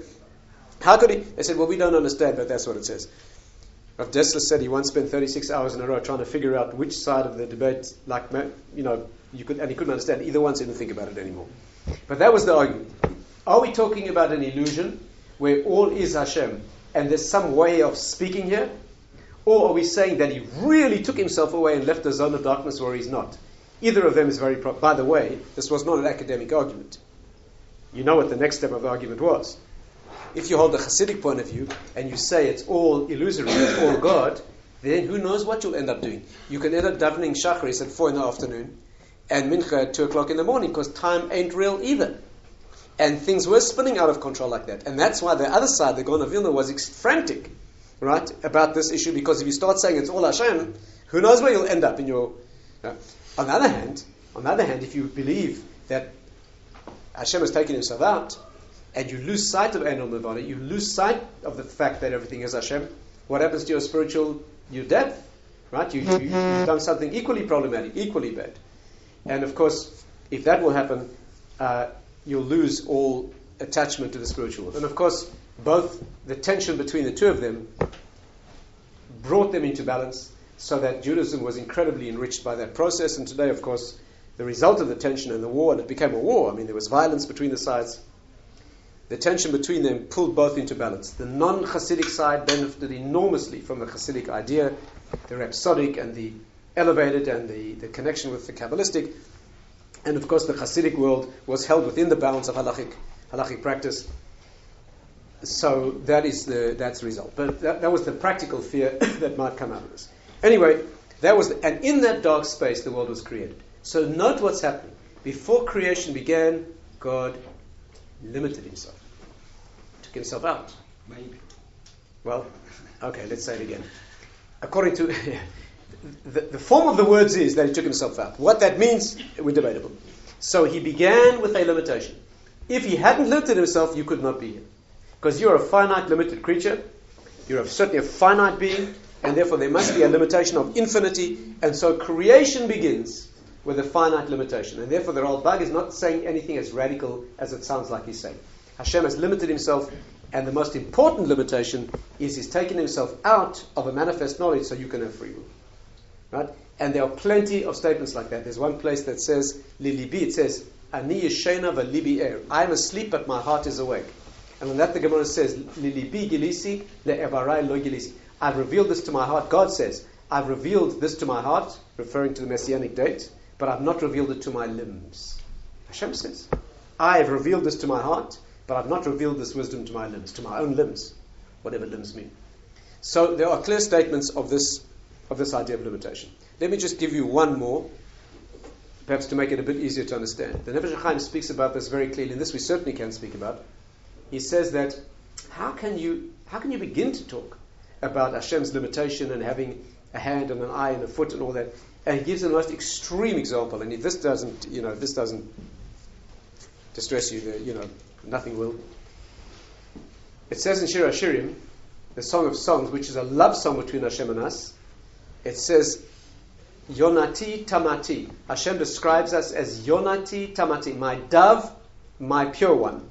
How could he? They said, well, we don't understand, but that's what it says. Rav Dessler said he once spent thirty-six hours in a row trying to figure out which side of the debate, like, you know, you could, and he couldn't understand either one, so he didn't think about it anymore. But that was the argument. Are we talking about an illusion where all is Hashem and there's some way of speaking here? Or are we saying that he really took himself away and left the zone of darkness where he's not? Either of them is very... Pro- By the way, this was not an academic argument. You know what the next step of the argument was. if you hold a Hasidic point of view and you say it's all illusory, it's all God, then who knows what you'll end up doing. You can end up davening Shacharis at four in the afternoon and Mincha at two o'clock in the morning because time ain't real either. And things were spinning out of control like that. And that's why the other side, the Gaon of Vilna, was ex- frantic, right, about this issue, because if you start saying it's all Hashem, who knows where you'll end up in your... You know. On the other hand, on the other hand, if you believe that Hashem has taken himself out, and you lose sight of Ein Milvado, you lose sight of the fact that everything is Hashem, what happens to your spiritual, your depth? Right? You, you, you've done something equally problematic, equally bad. And of course, if that will happen, uh, you'll lose all attachment to the spiritual world. And of course, both the tension between the two of them brought them into balance, so that Judaism was incredibly enriched by that process. And today, of course, the result of the tension and the war, and it became a war, I mean, there was violence between the sides, the tension between them pulled both into balance. The non-Hasidic side benefited enormously from the Hasidic idea, the rhapsodic and the elevated and the, the connection with the Kabbalistic. And of course, the Hasidic world was held within the bounds of halachic, halachic practice. So that is the that's the result. But that, that was the practical fear that might come out of this. Anyway, that was, the, and in that dark space, the world was created. So note what's happening. Before creation began, God limited himself, took himself out. Maybe. Well, okay, let's say it again. According to the, the form of the words is that he took himself out. What that means, we're debatable. So he began with a limitation. If he hadn't limited himself, you could not be here, because you're a finite, limited creature. You're a, certainly a finite being. And therefore there must be a limitation of infinity. And so creation begins with a finite limitation. And therefore the Ralbag is not saying anything as radical as it sounds like he's saying. Hashem has limited himself, and the most important limitation is he's taken himself out of a manifest knowledge so you can have free will. Right? And there are plenty of statements like that. There's one place that says, Lilibi, it says, Ani yeshena v'libi er. I am asleep but my heart is awake. And on that the Gemara says, Lilibi gilisi le'evarai lo gilisi. I've revealed this to my heart. God says, I've revealed this to my heart, referring to the Messianic date, but I've not revealed it to my limbs. Hashem says, I have revealed this to my heart, but I've not revealed this wisdom to my limbs, to my own limbs, whatever limbs mean. So there are clear statements of this of this idea of limitation. Let me just give you one more, perhaps to make it a bit easier to understand. The Nefesh HaChaim speaks about this very clearly, and this we certainly can speak about. He says that, how can you how can you begin to talk about Hashem's limitation and having a hand and an eye and a foot and all that? And he gives the most extreme example. And if this doesn't, you know, if this doesn't distress you, then, you know, nothing will. It says in Shir HaShirim, the Song of Songs, which is a love song between Hashem and us, it says, Yonati Tamati. Hashem describes us as Yonati Tamati, my dove, my pure one.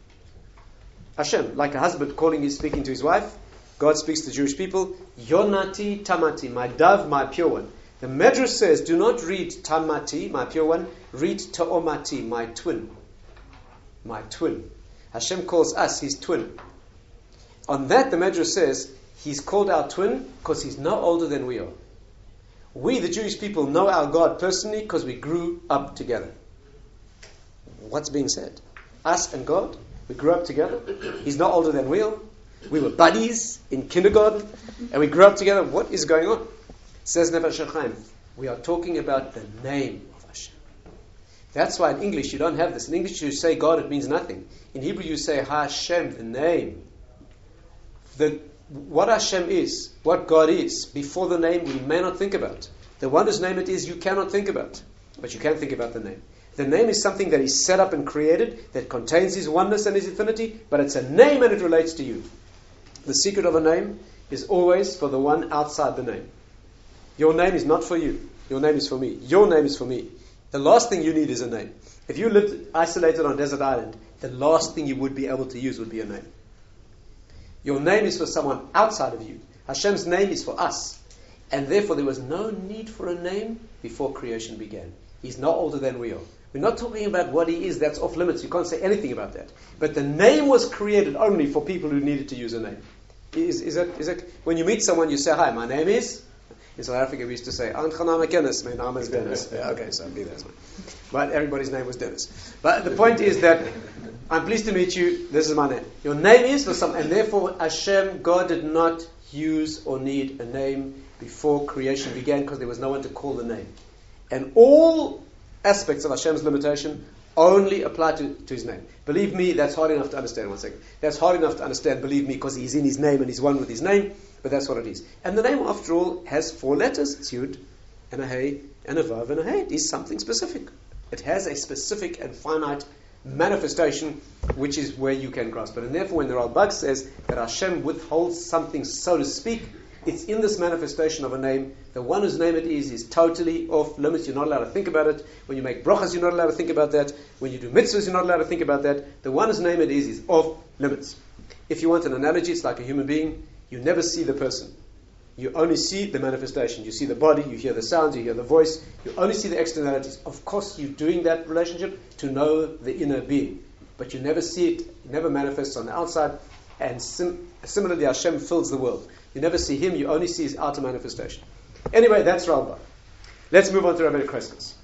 Hashem, like a husband calling his, speaking to his wife, God speaks to Jewish people, Yonati Tamati, my dove, my pure one. The Medrash says, do not read Tamati, my pure one, read Ta'omati, my twin. My twin. Hashem calls us his twin. On that, the Medrash says, he's called our twin because he's no older than we are. We, the Jewish people, know our God personally because we grew up together. What's being said? Us and God, we grew up together. He's not older than we are. We were buddies in kindergarten, and we grew up together. What is going on? Says Nefesh HaChaim, we are talking about the name of Hashem. That's why in English you don't have this. In English you say God, it means nothing. In Hebrew you say Hashem, the name. The, what Hashem is, what God is, before the name we may not think about. The one whose name it is you cannot think about, but you can think about the name. The name is something that is set up and created, that contains his oneness and his infinity, but it's a name and it relates to you. The secret of a name is always for the one outside the name. Your name is not for you. Your name is for me. Your name is for me. The last thing you need is a name. If you lived isolated on a desert island, the last thing you would be able to use would be a name. Your name is for someone outside of you. Hashem's name is for us. And therefore there was no need for a name before creation began. He's not older than we are. We're not talking about what he is, that's off limits. You can't say anything about that. But the name was created only for people who needed to use a name. Is, is, that, is that, when you meet someone, you say, hi, my name is... In South Africa, we used to say, Aangenaam kennis, my name is Dennis. Yeah, okay, so be that. But everybody's name was Dennis. But the point is that I'm pleased to meet you. This is my name. Your name is for some, and therefore Hashem, God did not use or need a name before creation began because there was no one to call the name. And all aspects of Hashem's limitation only apply to, to His name. Believe me, that's hard enough to understand. One second. That's hard enough to understand, believe me, because He's in His name and He's one with His name, but that's what it is. And the name, after all, has four letters. It's Yud, and a Hey, and a Vav, and a Hey. It is something specific. It has a specific and finite manifestation, which is where you can grasp it. And therefore, when the Ralbag says that Hashem withholds something, so to speak, it's in this manifestation of a name. The one whose name it is is totally off limits. You're not allowed to think about it. When you make brachas, you're not allowed to think about that. When you do mitzvahs, you're not allowed to think about that. The one whose name it is is off limits. If you want an analogy, it's like a human being. You never see the person. You only see the manifestation. You see the body, you hear the sounds, you hear the voice. You only see the externalities. Of course, you're doing that relationship to know the inner being. But you never see it. It never manifests on the outside. And sim- similarly, Hashem fills the world. You never see Him. You only see His outer manifestation. Anyway, that's Ralbag. Let's move on to Rabbeinu Kreskas.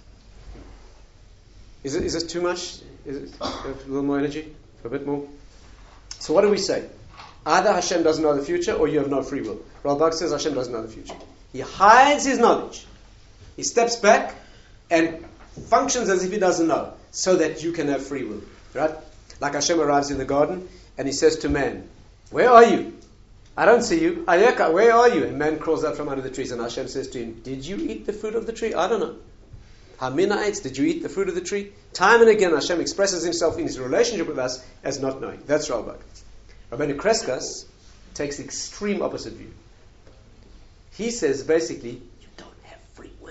Is it, is this too much? Is it a little more energy? A bit more? So what do we say? Either Hashem doesn't know the future or you have no free will. Ralbag says Hashem doesn't know the future. He hides His knowledge. He steps back and functions as if He doesn't know, so that you can have free will. Right? Like Hashem arrives in the garden and He says to man, "Where are you? I don't see you. Ayeka, where are you?" And man crawls out from under the trees, and Hashem says to him, "Did you eat the fruit of the tree? I don't know. Hamina, did you eat the fruit of the tree?" Time and again Hashem expresses Himself in His relationship with us as not knowing. That's Ralbag. Rabbeinu Kreskas takes the extreme opposite view. He says basically, you don't have free will.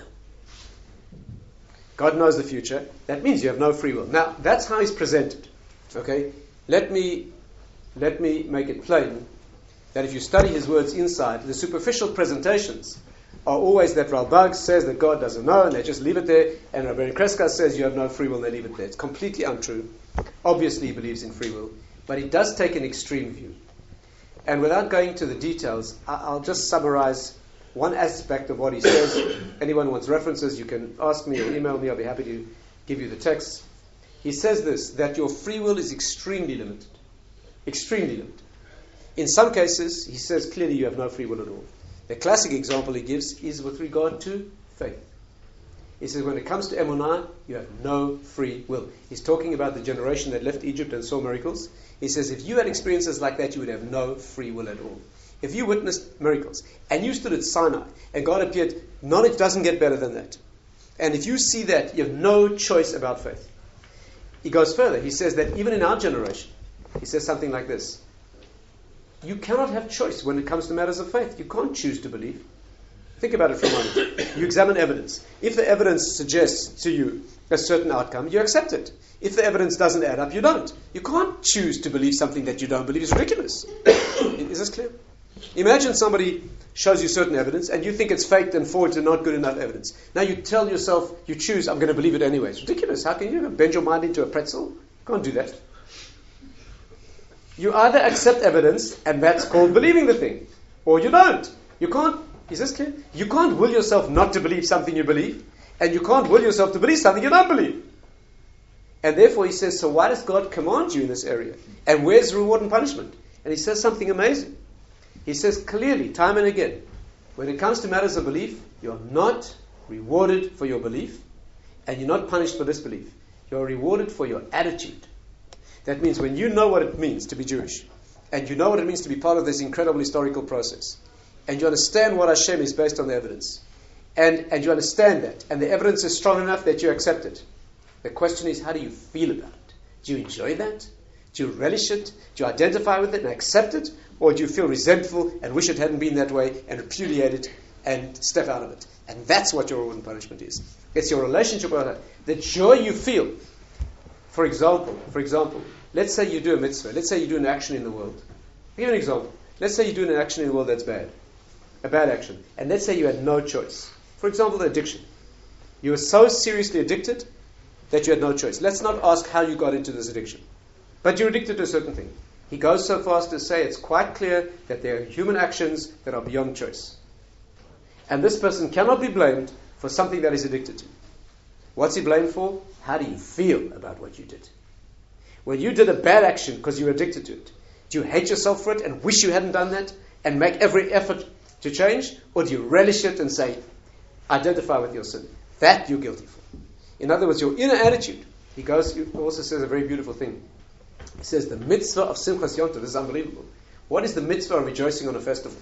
God knows the future. That means you have no free will. Now, that's how He's presented. Okay? Let me let me make it plain that if you study his words inside, the superficial presentations are always that Ralbag says that God doesn't know, and they just leave it there, and Rabbeinu Kreskas says you have no free will, and they leave it there. It's completely untrue. Obviously he believes in free will, but he does take an extreme view. And without going to the details, I'll just summarize one aspect of what he says. Anyone wants references, you can ask me or email me. I'll be happy to give you the text. He says this, that your free will is extremely limited. Extremely limited. In some cases, he says clearly you have no free will at all. The classic example he gives is with regard to faith. He says when it comes to Emunah, you have no free will. He's talking about the generation that left Egypt and saw miracles. He says if you had experiences like that, you would have no free will at all. If you witnessed miracles and you stood at Sinai and God appeared, knowledge doesn't get better than that. And if you see that, you have no choice about faith. He goes further. He says that even in our generation, he says something like this. You cannot have choice when it comes to matters of faith. You can't choose to believe. Think about it for a moment. You examine evidence. If the evidence suggests to you a certain outcome, you accept it. If the evidence doesn't add up, you don't. You can't choose to believe something that you don't believe. It's ridiculous. Is this clear? Imagine somebody shows you certain evidence and you think it's faked and forged and not good enough evidence. Now you tell yourself, you choose, I'm going to believe it anyway. It's ridiculous. How can you bend your mind into a pretzel? You can't do that. You either accept evidence, and that's called believing the thing, or you don't. You can't, is this clear? You can't will yourself not to believe something you believe, and you can't will yourself to believe something you don't believe. And therefore he says, so why does God command you in this area? And where's reward and punishment? And he says something amazing. He says clearly, time and again, when it comes to matters of belief, you're not rewarded for your belief, and you're not punished for disbelief. You're rewarded for your attitude. That means when you know what it means to be Jewish, and you know what it means to be part of this incredible historical process, and you understand what Hashem is based on the evidence, and, and you understand that, and the evidence is strong enough that you accept it, the question is, how do you feel about it? Do you enjoy that? Do you relish it? Do you identify with it and accept it? Or do you feel resentful and wish it hadn't been that way and repudiate it and step out of it? And that's what your reward and punishment is. It's your relationship with it. The joy you feel. For example, for example, let's say you do a mitzvah. Let's say you do an action in the world. I'll give you an example. Let's say you do an action in the world that's bad. A bad action. And let's say you had no choice. For example, the addiction. You were so seriously addicted that you had no choice. Let's not ask how you got into this addiction. But you're addicted to a certain thing. He goes so far as to say it's quite clear that there are human actions that are beyond choice. And this person cannot be blamed for something that he's addicted to. What's he blamed for? How do you feel about what you did? When you did a bad action because you were addicted to it, do you hate yourself for it and wish you hadn't done that and make every effort to change? Or do you relish it and say, identify with your sin? That you're guilty for. In other words, your inner attitude. He goes, he also says a very beautiful thing. He says the mitzvah of Simchas Yom Tov, this is unbelievable. What is the mitzvah of rejoicing on a festival?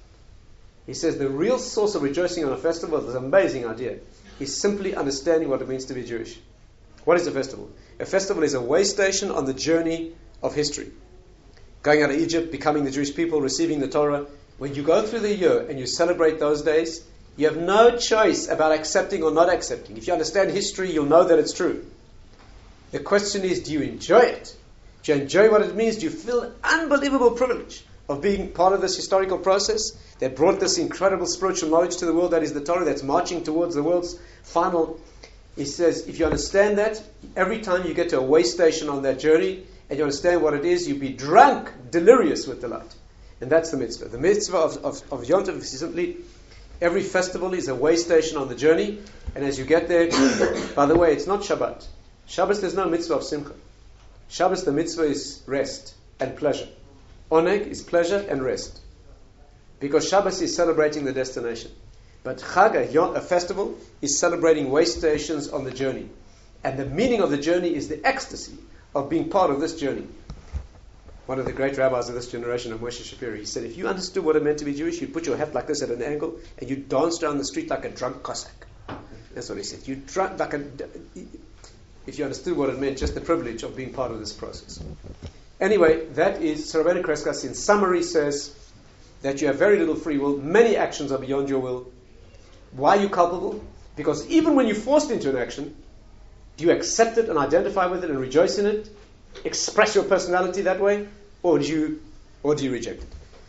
He says the real source of rejoicing on a festival, this amazing idea, is simply understanding what it means to be Jewish. What is a festival? A festival is a way station on the journey of history. Going out of Egypt, becoming the Jewish people, receiving the Torah. When you go through the year and you celebrate those days, you have no choice about accepting or not accepting. If you understand history, you'll know that it's true. The question is, do you enjoy it? Do you enjoy what it means? Do you feel unbelievable privilege of being part of this historical process that brought this incredible spiritual knowledge to the world, that is the Torah, that's marching towards the world's final? He says, if you understand that, every time you get to a way station on that journey, and you understand what it is, you'll be drunk, delirious with delight. And that's the mitzvah. The mitzvah of, of, of Yom Tov is simply, every festival is a way station on the journey, and as you get there, by the way, it's not Shabbat. Shabbos, there's no mitzvah of Simcha. Shabbos, the mitzvah is rest and pleasure. Oneg is pleasure and rest. Because Shabbos is celebrating the destination. But Chag, a, a festival, is celebrating way stations on the journey. And the meaning of the journey is the ecstasy of being part of this journey. One of the great rabbis of this generation, Moshe Shapiro, he said, if you understood what it meant to be Jewish, you'd put your hat like this at an angle, and you'd dance around the street like a drunk Cossack. That's what he said. You drunk like a... If you understood what it meant, just the privilege of being part of this process. Anyway, that is, so Rabbeinu Kreskas in summary says that you have very little free will, many actions are beyond your will. Why are you culpable? Because even when you're forced into an action, do you accept it and identify with it and rejoice in it? Express your personality that way? Or do you, or do you reject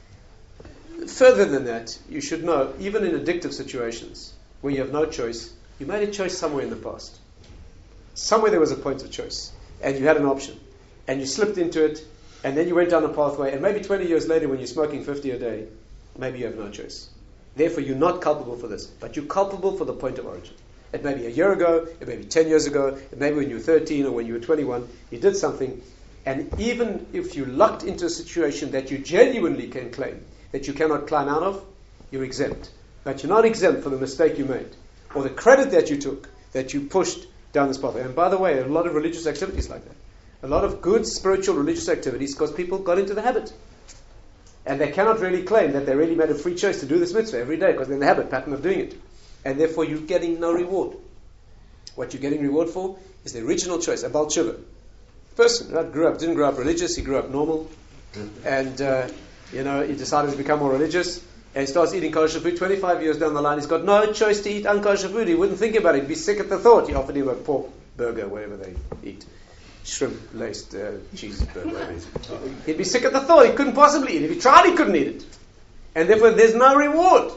it? Further than that, you should know, even in addictive situations, where you have no choice, you made a choice somewhere in the past. Somewhere there was a point of choice, and you had an option, and you slipped into it, and then you went down a pathway, and maybe twenty years later when you're smoking fifty a day, maybe you have no choice. Therefore, you're not culpable for this, but you're culpable for the point of origin. It may be a year ago, it may be ten years ago, it may be when you were thirteen or when you were twenty-one, you did something, and even if you're locked into a situation that you genuinely can claim that you cannot climb out of, you're exempt. But you're not exempt for the mistake you made, or the credit that you took, that you pushed down this pathway. And by the way, a lot of religious activities like that. A lot of good spiritual religious activities because people got into the habit. And they cannot really claim that they really made a free choice to do this mitzvah every day because they're in the habit pattern of doing it. And therefore you're getting no reward. What you're getting reward for is the original choice, a Baal Tshuva. Person right, grew up, didn't grow up religious, he grew up normal. And, uh, you know, he decided to become more religious. And he starts eating kosher food. twenty-five years down the line, he's got no choice to eat unkosher food. He wouldn't think about it. He'd be sick at the thought. You offered him a pork burger, whatever they eat. Shrimp-laced uh, cheeseburger, whatever it is. He'd be sick at the thought. He couldn't possibly eat it. If he tried, he couldn't eat it. And therefore, there's no reward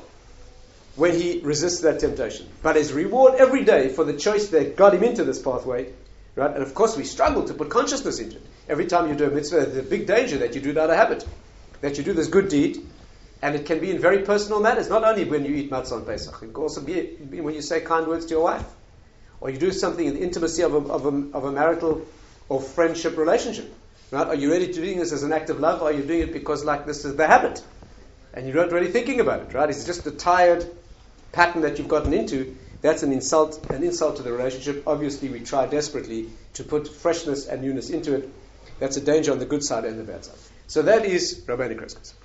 when he resists that temptation. But his reward every day for the choice that got him into this pathway, right? And of course, we struggle to put consciousness into it. Every time you do a mitzvah, there's a big danger that you do it out of habit. That you do this good deed. And it can be in very personal matters, not only when you eat matzah on Pesach. It can also be when you say kind words to your wife. Or you do something in the intimacy of a, of a, of a marital or friendship relationship. Right? Are you really doing this as an act of love, or are you doing it because like this is the habit? And you're not really thinking about it, right? It's just a tired pattern that you've gotten into. That's an insult, an insult to the relationship. Obviously, we try desperately to put freshness and newness into it. That's a danger on the good side and the bad side. So that is Rabbeinu Kreskas.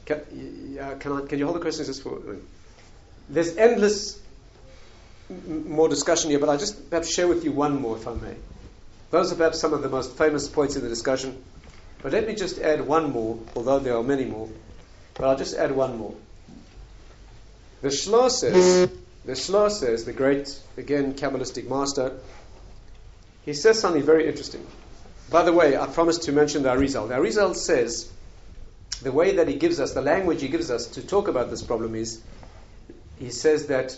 Can, uh, can, I, can you hold the questions just for... There's endless m- more discussion here, but I'll just perhaps share with you one more, if I may. Those are perhaps some of the most famous points in the discussion. But let me just add one more, although there are many more. But I'll just add one more. The Shloh says, the Shloh says, the great, again, Kabbalistic master, he says something very interesting. By the way, I promised to mention the Arizal. The Arizal says, the way that he gives us, the language he gives us to talk about this problem is, he says that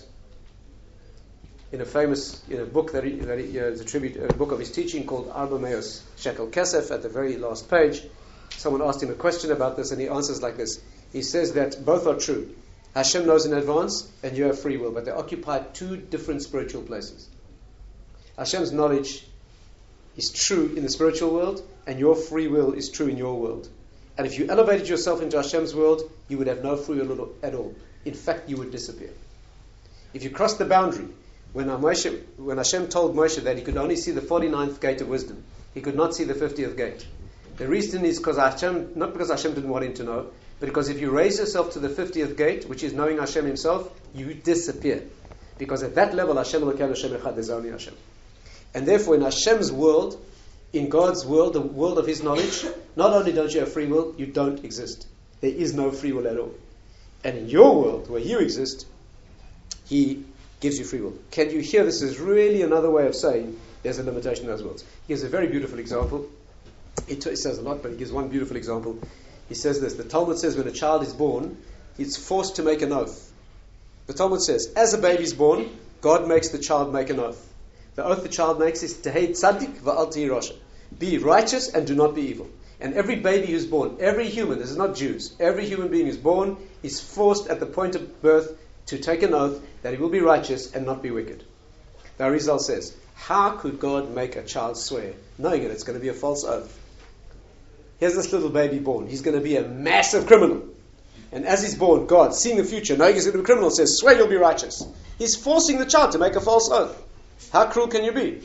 in a famous, in a book that he, that he uh, is a tribute, a book of his teaching called Arba Meos Shekel Kesef, at the very last page, someone asked him a question about this and he answers like this. He says that both are true. Hashem knows in advance and you have free will, but they occupy two different spiritual places. Hashem's knowledge is true in the spiritual world, and your free will is true in your world. And if you elevated yourself into Hashem's world, you would have no free will at all. In fact, you would disappear. If you crossed the boundary, when, Moshe, when Hashem told Moshe that he could only see the forty-ninth gate of wisdom, he could not see the fiftieth gate. The reason is because Hashem, not because Hashem didn't want him to know, but because if you raise yourself to the fiftieth gate, which is knowing Hashem himself, you disappear. Because at that level, Hashem Elokeinu Hashem Echad, there's only Hashem. And therefore, in Hashem's world, in God's world, the world of His knowledge, not only don't you have free will, you don't exist. There is no free will at all. And in your world, where you exist, He gives you free will. Can you hear this is really another way of saying there's a limitation in those worlds? He gives a very beautiful example. He t- says a lot, but he gives one beautiful example. He says this: the Talmud says when a child is born, he's forced to make an oath. The Talmud says, as a baby is born, God makes the child make an oath. The oath the child makes is Tehei tzaddik v'al tihi rasha. Be righteous and do not be evil. And every baby who's born, every human, this is not Jews, every human being who's born is forced at the point of birth to take an oath that he will be righteous and not be wicked. The Arizal says, how could God make a child swear, knowing that it's going to be a false oath? Here's this little baby born. He's going to be a massive criminal. And as he's born, God, seeing the future, knowing he's going to be a criminal, says, swear you'll be righteous. He's forcing the child to make a false oath. How cruel can you be?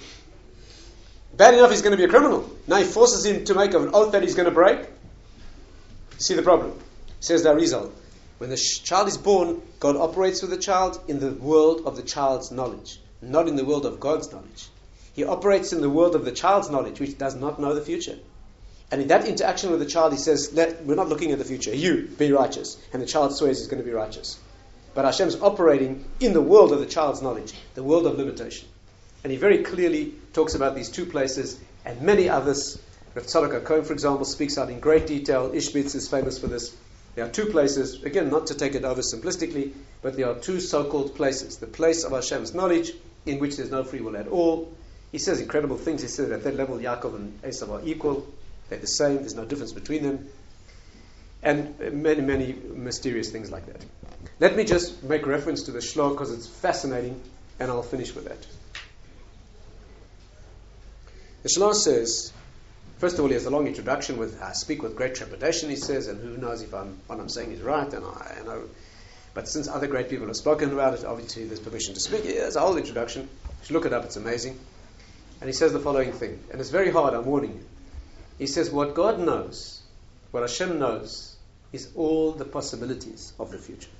Bad enough he's going to be a criminal. Now he forces him to make an oath that he's going to break. See the problem? Says the Arizal. When the sh- child is born, God operates with the child in the world of the child's knowledge, not in the world of God's knowledge. He operates in the world of the child's knowledge, which does not know the future. And in that interaction with the child, he says, Let, we're not looking at the future. You, be righteous. And the child swears he's going to be righteous. But Hashem's operating in the world of the child's knowledge, the world of limitation. And he very clearly talks about these two places and many others. Rav Tzadok HaKohen, for example, speaks out in great detail. Ishbitz is famous for this. There are two places, again, not to take it over simplistically, but there are two so-called places. The place of Hashem's knowledge, in which there's no free will at all. He says incredible things. He says at that level, Yaakov and Esav are equal. They're the same. There's no difference between them. And many, many mysterious things like that. Let me just make reference to the Shloh because it's fascinating, and I'll finish with that. The Shloh says, first of all, he has a long introduction with, I speak with great trepidation, he says, and who knows if I'm, what I'm saying is right, and I, I know. But since other great people have spoken about it, obviously there's permission to speak. There's a whole introduction. You should look it up, it's amazing. And he says the following thing, and it's very hard, I'm warning you. He says, what God knows, what Hashem knows, is all the possibilities of the future.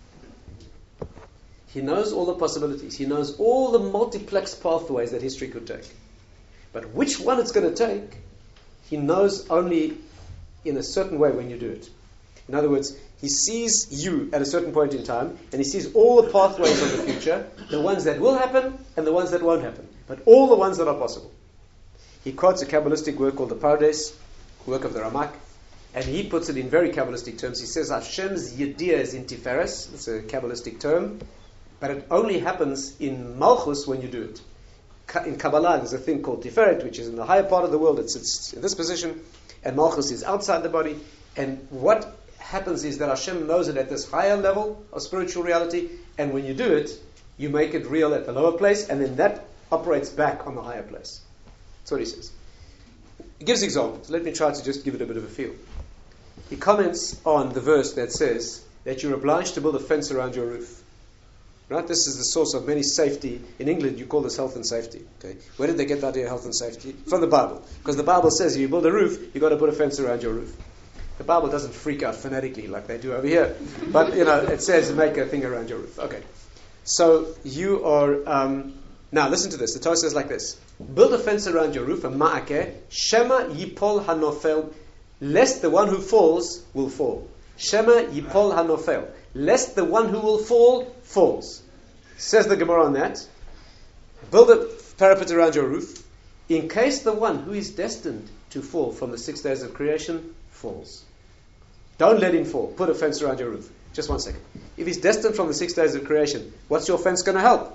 He knows all the possibilities. He knows all the multiplex pathways that history could take. But which one it's going to take, He knows only in a certain way when you do it. In other words, He sees you at a certain point in time, and He sees all the pathways of the future, the ones that will happen and the ones that won't happen, but all the ones that are possible. He quotes a Kabbalistic work called the Pardes, work of the Ramak, and he puts it in very Kabbalistic terms. He says Hashem's Yediyah is in Tiferes. It's a Kabbalistic term, but it only happens in Malchus when you do it. In Kabbalah, there's a thing called Tiferet, which is in the higher part of the world. It sits in this position, and Malchus is outside the body. And what happens is that Hashem knows it at this higher level of spiritual reality, and when you do it, you make it real at the lower place, and then that operates back on the higher place. That's what he says. He gives examples. Let me try to just give it a bit of a feel. He comments on the verse that says that you're obliged to build a fence around your roof. Right? This is the source of many safety. In England, you call this health and safety. Okay, where did they get the idea of health and safety? From the Bible. Because the Bible says if you build a roof, you've got to put a fence around your roof. The Bible doesn't freak out phonetically like they do over here. But, you know, it says make a thing around your roof. Okay. So, you are... Um, now, listen to this. The Torah says like this. Build a fence around your roof, a ma'akeh, shema yipol hanofel, lest the one who falls will fall. Shema yipol hanofel, lest the one who will fall, falls. Says the Gemara on that. Build a parapet around your roof, in case the one who is destined to fall from the six days of creation falls. Don't let him fall. Put a fence around your roof. Just one second. If he's destined from the six days of creation, what's your fence going to help?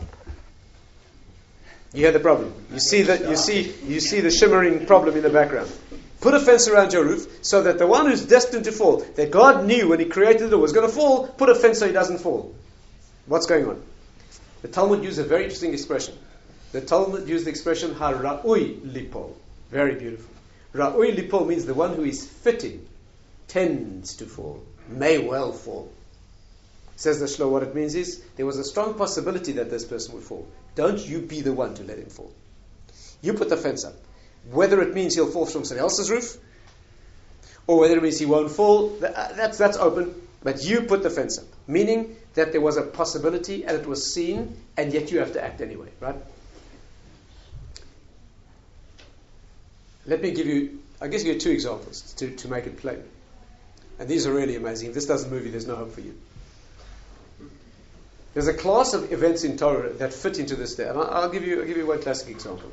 You hear the problem. You see the you see you see the shimmering problem in the background. Put a fence around your roof so that the one who's destined to fall, that God knew when He created it was going to fall, put a fence so he doesn't fall. What's going on? The Talmud used a very interesting expression. The Talmud used the expression hara'ui lipol. Very beautiful. Ra'ui lipol means the one who is fitting tends to fall, may well fall. Says the Shlo, what it means is, there was a strong possibility that this person would fall. Don't you be the one to let him fall. You put the fence up. Whether it means he'll fall from somebody else's roof, or whether it means he won't fall, that's, that's open, but you put the fence up. Meaning that there was a possibility, and it was seen, and yet you have to act anyway, right? Let me give you, I'll give you two examples to, to make it plain. And these are really amazing. If this doesn't move you, there's no hope for you. There's a class of events in Torah that fit into this day. And I'll, I'll give you I'll give you one classic example.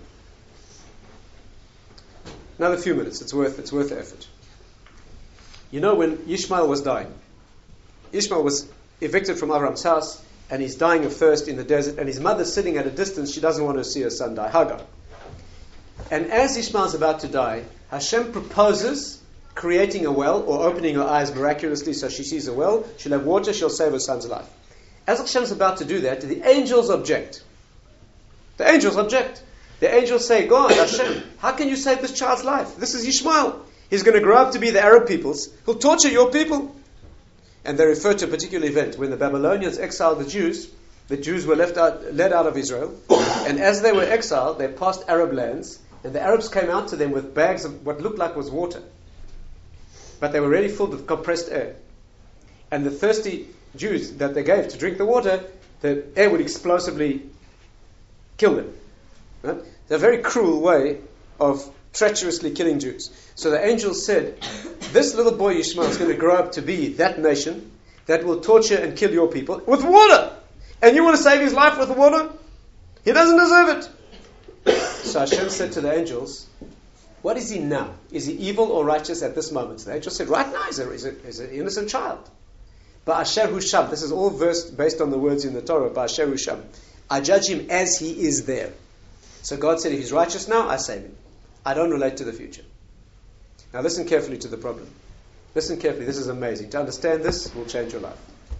Another few minutes. It's worth it's worth the effort. You know when Ishmael was dying. Ishmael was evicted from Abraham's house, and he's dying of thirst in the desert, and his mother's sitting at a distance. She doesn't want to see her son die, Hagar. And as Ishmael's about to die, Hashem proposes creating a well, or opening her eyes miraculously so she sees a well. She'll have water, she'll save her son's life. As Hashem's about to do that, the angels object. The angels object. The angels say, God, Hashem, how can you save this child's life? This is Ishmael. He's going to grow up to be the Arab peoples who'll torture your people. And they refer to a particular event when the Babylonians exiled the Jews. The Jews were left out, led out of Israel. And as they were exiled, they passed Arab lands. And the Arabs came out to them with bags of what looked like was water. But they were really filled with compressed air. And the thirsty Jews that they gave to drink the water, the air would explosively kill them. Right? It's a very cruel way of treacherously killing Jews. So the angels said, this little boy Ishmael is going to grow up to be that nation that will torture and kill your people with water. And you want to save his life with water? He doesn't deserve it. So Hashem said to the angels, what is he now? Is he evil or righteous at this moment? So the angels said, right now he's, a, he's, a, he's an innocent child. Ba'asher hu sham. This is all versed based on the words in the Torah. Ba'asher hu sham. I judge him as he is there. So God said, if he's righteous now, I save him. I don't relate to the future. Now listen carefully to the problem. Listen carefully. This is amazing. To understand this will change your life.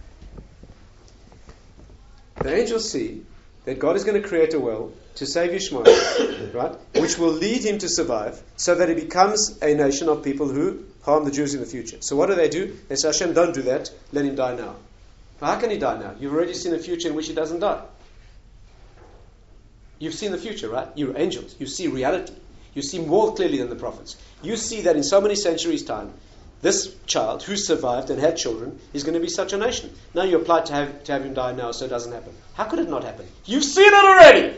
The angels see that God is going to create a well to save Ishmael, right? Which will lead him to survive, so that he becomes a nation of people who harm the Jews in the future. So what do they do? They say, Hashem, don't do that. Let him die now. Well, how can he die now? You've already seen a future in which he doesn't die. You've seen the future, right? You're angels. You see reality. You see more clearly than the prophets. You see that in so many centuries' time, this child who survived and had children is going to be such a nation. Now you apply to have, to have him die now so it doesn't happen. How could it not happen? You've seen it already!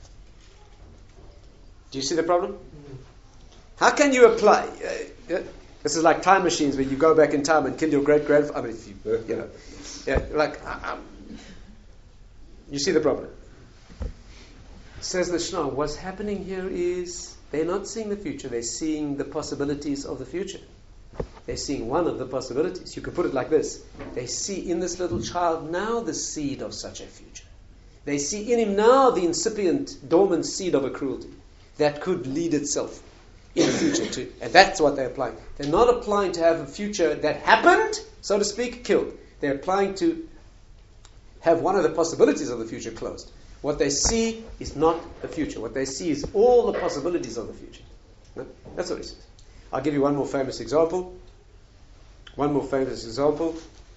Do you see the problem? How can you apply? Uh, uh, this is like time machines where you go back in time and kill your great grandfather. I mean, if you, you know, yeah, like, uh, um, you see the problem. Says the Shna, what's happening here is they're not seeing the future, they're seeing the possibilities of the future. They're seeing one of the possibilities. You could put it like this. They see in this little child now the seed of such a future. They see in him now the incipient, dormant seed of a cruelty that could lead itself in the future to. And that's what they're applying. They're not applying to have a future that happened, so to speak, killed. They're applying to have one of the possibilities of the future closed. What they see is not the future. What they see is all the possibilities of the future. That's what he says. I'll give you one more famous example. One more famous example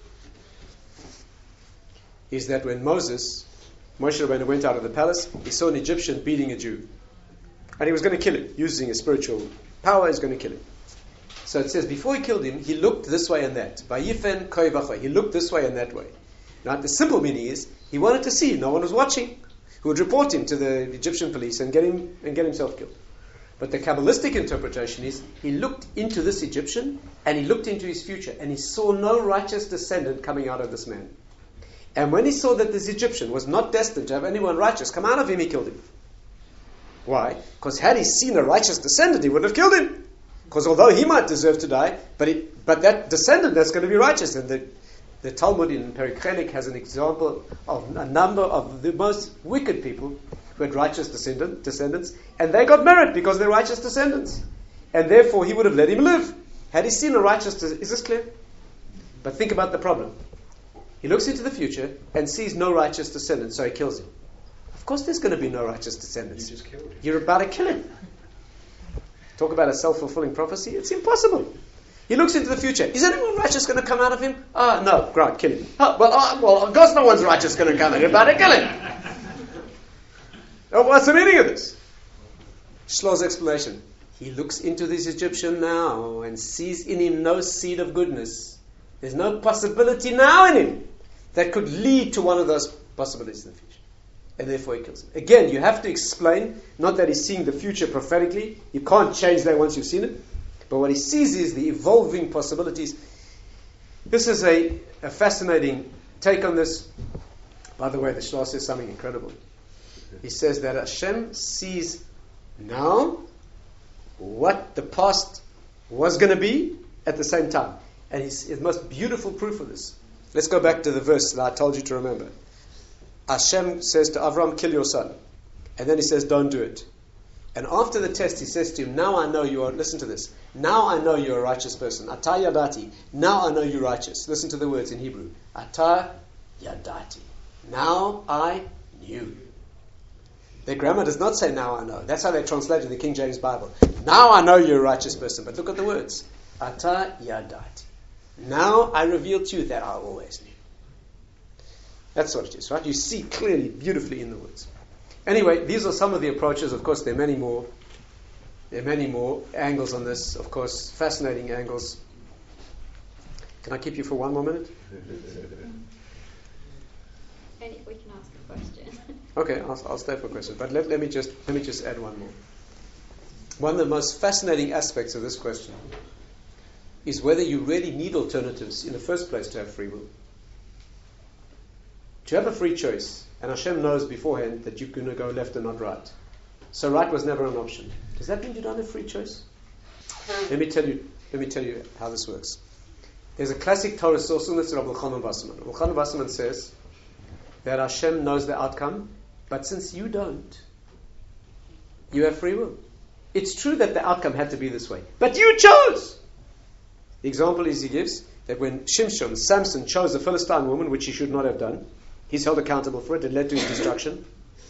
is that when Moses, Moshe Rabbeinu went out of the palace, he saw an Egyptian beating a Jew. And he was going to kill him. Using a spiritual power, he's going to kill him. So it says, before he killed him, he looked this way and that. Vayifen koi v'choi. He looked this way and that way. Now, the simple meaning is, he wanted to see. No one was watching. Who would report him to the Egyptian police and get him and get himself killed. But the Kabbalistic interpretation is, he looked into this Egyptian and he looked into his future and he saw no righteous descendant coming out of this man. And when he saw that this Egyptian was not destined to have anyone righteous come out of him, he killed him. Why? Because had he seen a righteous descendant, he would have killed him. Because although he might deserve to die, but it, but that descendant that's going to be righteous. And the, the Talmud in Perek Chelik has an example of a number of the most wicked people who had righteous descendant, descendants, and they got merit because they're righteous descendants. And therefore he would have let him live. Had he seen a righteous descendant, is this clear? But think about the problem. He looks into the future and sees no righteous descendant, so he kills him. Of course there's going to be no righteous descendants. You just killed him. You're about to kill him. Talk about a self-fulfilling prophecy. It's impossible. He looks into the future. Is anyone righteous going to come out of him? Ah, oh, no. Great, kill him. Oh, well, oh, well, of course no one's righteous going to come out of him. Better kill him. Oh, what's the meaning of this? Shlo's explanation. He looks into this Egyptian now and sees in him no seed of goodness. There's no possibility now in him that could lead to one of those possibilities in the future. And therefore he kills him. Again, you have to explain, not that he's seeing the future prophetically. You can't change that once you've seen it. But what he sees is the evolving possibilities. This is a, a fascinating take on this. By the way, the Shlosh says something incredible. He says that Hashem sees now what the past was going to be at the same time. And he's the most beautiful proof of this. Let's go back to the verse that I told you to remember. Hashem says to Avram, kill your son. And then he says, don't do it. And after the test, he says to him, now I know you are, listen to this, now I know you're a righteous person. Ata yadati, now I know you're righteous. Listen to the words in Hebrew. Ata yadati, now I knew. Their grammar does not say now I know. That's how they translate in the King James Bible. Now I know you're a righteous person. But look at the words. Ata yadati, now I revealed to you that I always knew. That's what it is, right? You see clearly, beautifully in the words. Anyway, these are some of the approaches. Of course, there are many more. There are many more angles on this. Of course, fascinating angles. Can I keep you for one more minute? Only if we can ask a question. Okay, I'll, I'll stay for a question. But let, let me just let me just add one more. One of the most fascinating aspects of this question is whether you really need alternatives in the first place to have free will. To have a free choice, and Hashem knows beforehand that you're going to go left and not right. So right was never an option. Does that mean you don't have free choice? Let me tell you. Let me tell you how this works. There's a classic Torah source on this, Rabbi Elchanan Wasserman. Rabbi Elchanan Wasserman says that Hashem knows the outcome, but since you don't, you have free will. It's true that the outcome had to be this way, but you chose. The example is he gives that when Shimshon, Samson, chose the Philistine woman, which he should not have done, he's held accountable for it. It led to his destruction.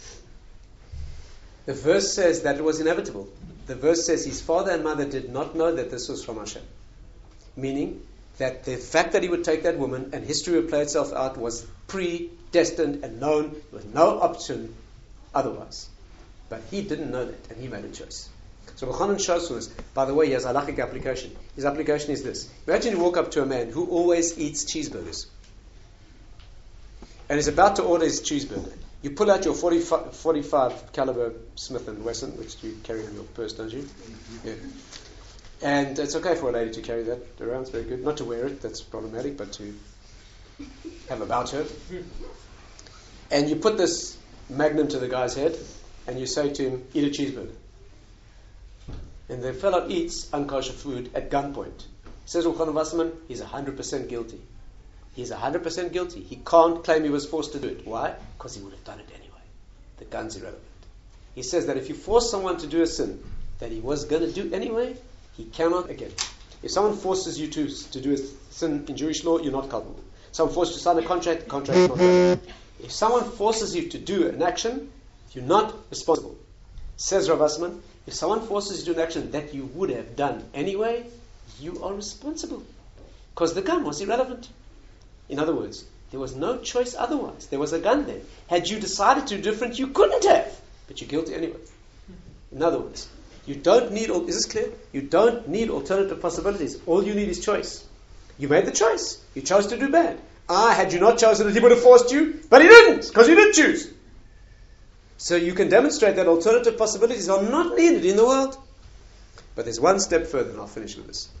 The verse says that it was inevitable. The verse says his father and mother did not know that this was from Hashem. Meaning that the fact that he would take that woman and history would play itself out was predestined and known. There was no option otherwise. But he didn't know that, and he made a choice. So Elchanan shows us, by the way, he has a halachic application. His application is this. Imagine you walk up to a man who always eats cheeseburgers. And he's about to order his cheeseburger. You pull out your forty-five, forty-five caliber Smith and Wesson, which you carry in your purse, don't you? Yeah. And it's okay for a lady to carry that around. It's very good. Not to wear it, that's problematic, but to have a voucher. And you put this magnum to the guy's head, and you say to him, eat a cheeseburger. And the fellow eats unkosher food at gunpoint. Says Elchanan Wasserman, he's one hundred percent guilty. He's one hundred percent guilty. He can't claim he was forced to do it. Why? Because he would have done it anyway. The gun's irrelevant. He says that if you force someone to do a sin that he was going to do anyway, he cannot, again, if someone forces you to, to do a sin in Jewish law, you're not culpable. Someone forces you to sign a contract, the contract is not valid. If someone forces you to do an action, you're not responsible. Says Rav Wasserman, if someone forces you to do an action that you would have done anyway, you are responsible. Because the gun was irrelevant. In other words, there was no choice otherwise. There was a gun there. Had you decided to do different, you couldn't have. But you're guilty anyway. In other words, you don't need, is this clear? You don't need alternative possibilities. All you need is choice. You made the choice. You chose to do bad. Ah, had you not chosen it, he would have forced you. But he didn't, because you didn't choose. So you can demonstrate that alternative possibilities are not needed in the world. But there's one step further, and I'll finish with this.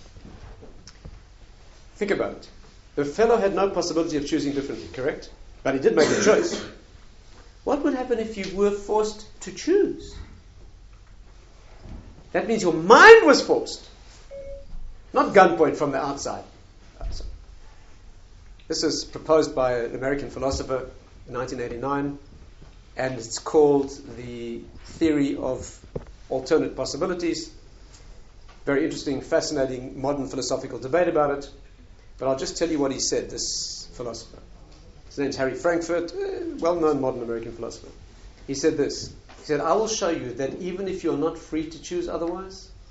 Think about it. The fellow had no possibility of choosing differently, correct? But he did make a choice. What would happen if you were forced to choose? That means your mind was forced. Not gunpoint from the outside. This is proposed by an American philosopher in nineteen eighty-nine, and it's called the theory of alternate possibilities. Very interesting, fascinating, modern philosophical debate about it. But I'll just tell you what he said, this philosopher. His name's Harry Frankfurt, well-known modern American philosopher. He said this. He said, I will show you that even if you're not free to choose otherwise,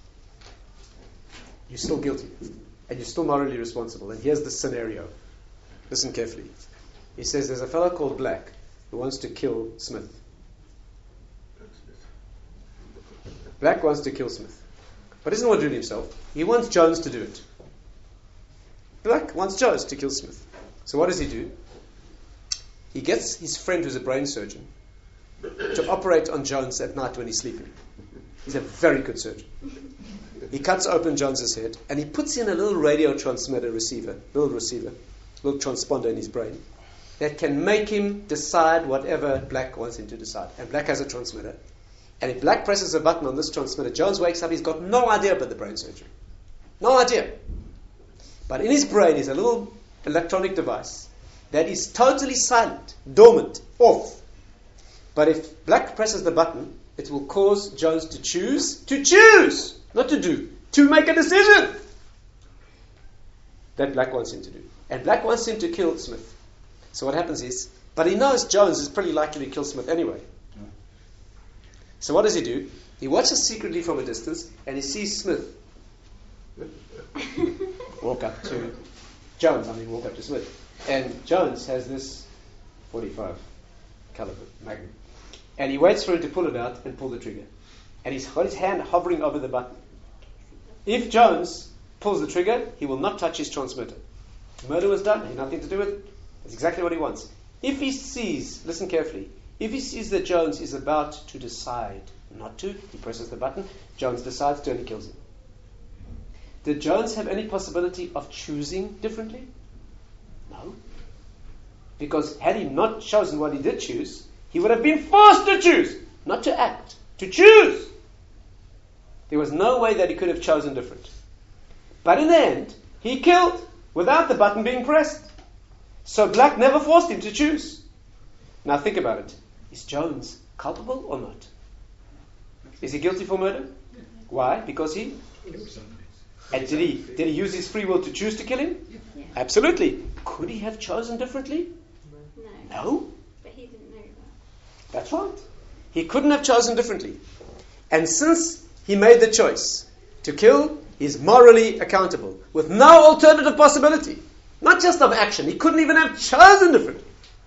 you're still guilty. And you're still morally responsible. And here's the scenario. Listen carefully. He says there's a fellow called Black who wants to kill Smith. Black wants to kill Smith. But doesn't want to do it himself. He wants Jones to do it. Black wants Jones to kill Smith. So what does he do? He gets his friend who's a brain surgeon to operate on Jones at night when he's sleeping. He's a very good surgeon. He cuts open Jones's head and he puts in a little radio transmitter receiver, little receiver, little transponder in his brain that can make him decide whatever Black wants him to decide. And Black has a transmitter. And if Black presses a button on this transmitter, Jones wakes up, he's got no idea about the brain surgery. No idea. But in his brain is a little electronic device that is totally silent, dormant, off. But if Black presses the button, it will cause Jones to choose, to choose, not to do, to make a decision that Black wants him to do. And Black wants him to kill Smith. So what happens is, but he knows Jones is pretty likely to kill Smith anyway. So what does he do? He watches secretly from a distance and he sees Smith walk up to Jones, I mean walk up to Smith. And Jones has this forty-five caliber Magnum. And he waits for him to pull it out and pull the trigger. And he's got his hand hovering over the button. If Jones pulls the trigger, he will not touch his transmitter. Murder was done, he had nothing to do with it. That's exactly what he wants. If he sees, listen carefully, if he sees that Jones is about to decide not to, he presses the button, Jones decides to and he kills him. Did Jones have any possibility of choosing differently? No. Because had he not chosen what he did choose, he would have been forced to choose, not to act, to choose. There was no way that he could have chosen different. But in the end, he killed without the button being pressed. So Black never forced him to choose. Now think about it. Is Jones culpable or not? Is he guilty for murder? Why? Because he... And did he, did he use his free will to choose to kill him? Yeah. Absolutely. Could he have chosen differently? No. No. But he didn't know that. That's right. He couldn't have chosen differently. And since he made the choice to kill, he's morally accountable with no alternative possibility. Not just of action. He couldn't even have chosen differently.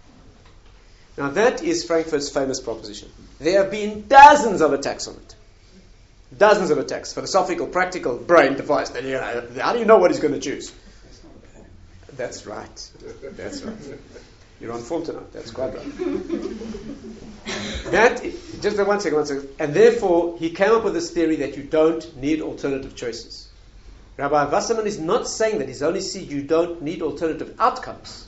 Now that is Frankfurt's famous proposition. There have been dozens of attacks on it. Dozens of attacks. Philosophical, practical, brain device. You know, how do you know what he's going to choose? That's right. That's right. You're on form tonight. That's quite right. That, just one second, one second. And therefore, he came up with this theory that you don't need alternative choices. Rabbi Wasserman is not saying that. He's only saying you don't need alternative outcomes.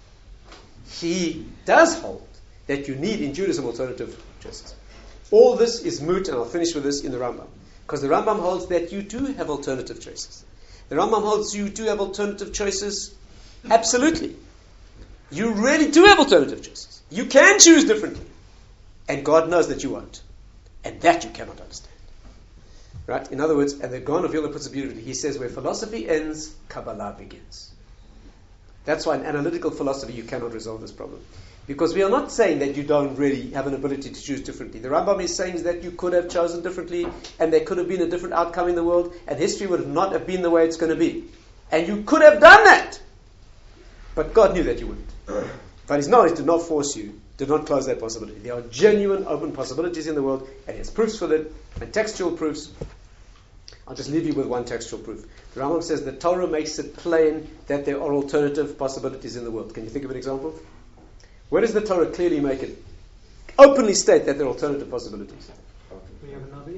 He does hold that you need in Judaism alternative choices. All this is moot, and I'll finish with this in the Rambam. Because the Rambam holds that you do have alternative choices. The Rambam holds you do have alternative choices. Absolutely. You really do have alternative choices. You can choose differently. And God knows that you won't. And that you cannot understand. Right? In other words, and the Gaon of Vilna puts it beautifully. He says, where philosophy ends, Kabbalah begins. That's why in analytical philosophy you cannot resolve this problem. Because we are not saying that you don't really have an ability to choose differently. The Rambam is saying that you could have chosen differently, and there could have been a different outcome in the world, and history would not have been the way it's going to be. And you could have done that. But God knew that you wouldn't. But His knowledge did not force you, did not close that possibility. There are genuine open possibilities in the world, and He has proofs for that, and textual proofs. I'll just leave you with one textual proof. The Rambam says the Torah makes it plain that there are alternative possibilities in the world. Can you think of an example? Where does the Torah clearly make it openly state that there are alternative possibilities? We have a Navi.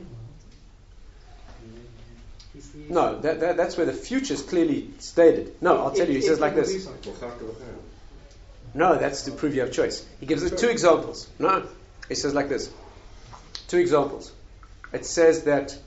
No, that, that, that's where the future is clearly stated. No, I'll tell you. He says like this. No, that's to prove you have choice. He gives us two examples. No, he says like this. Two examples. It says that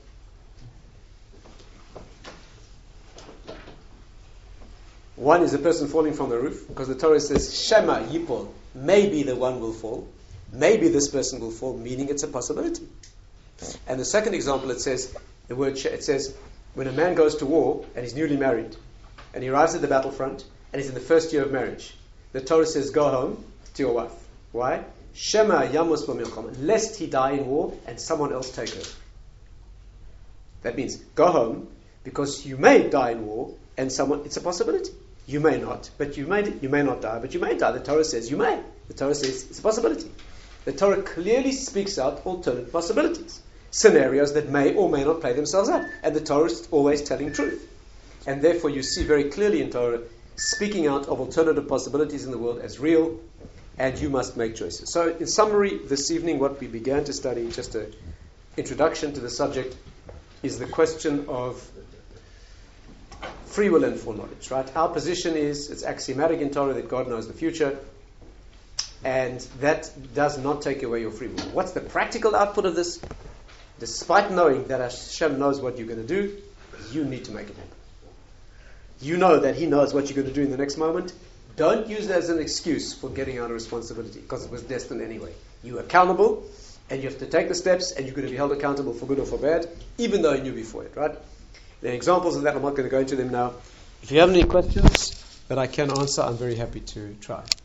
one is a person falling from the roof, because the Torah says, Shema Yipol, maybe the one will fall, maybe this person will fall, meaning it's a possibility. And the second example, it says, the word, it says, when a man goes to war, and he's newly married, and he arrives at the battlefront, and he's in the first year of marriage, the Torah says, go home to your wife. Why? Shema Yamos B'milchama, lest he die in war, and someone else take her. That means, go home, Because you may die in war, and someone, it's a possibility. You may not, but you may, you may not die, but you may die. The Torah says you may. The Torah says it's a possibility. The Torah clearly speaks out alternate possibilities, scenarios that may or may not play themselves out. And the Torah is always telling truth. And therefore you see very clearly in Torah speaking out of alternative possibilities in the world as real, and you must make choices. So in summary, this evening what we began to study, just an introduction to the subject, is the question of free will and foreknowledge, right? Our position is, it's axiomatic in Torah that God knows the future, and that does not take away your free will. What's the practical output of this? Despite knowing that Hashem knows what you're going to do, you need to make it happen. You know that He knows what you're going to do in the next moment. Don't use it as an excuse for getting out of responsibility, because it was destined anyway. You're accountable, and you have to take the steps, and you're going to be held accountable for good or for bad, even though you knew before it, right? There are examples of that. I'm not going to go into them now. If you have any questions that I can answer, I'm very happy to try.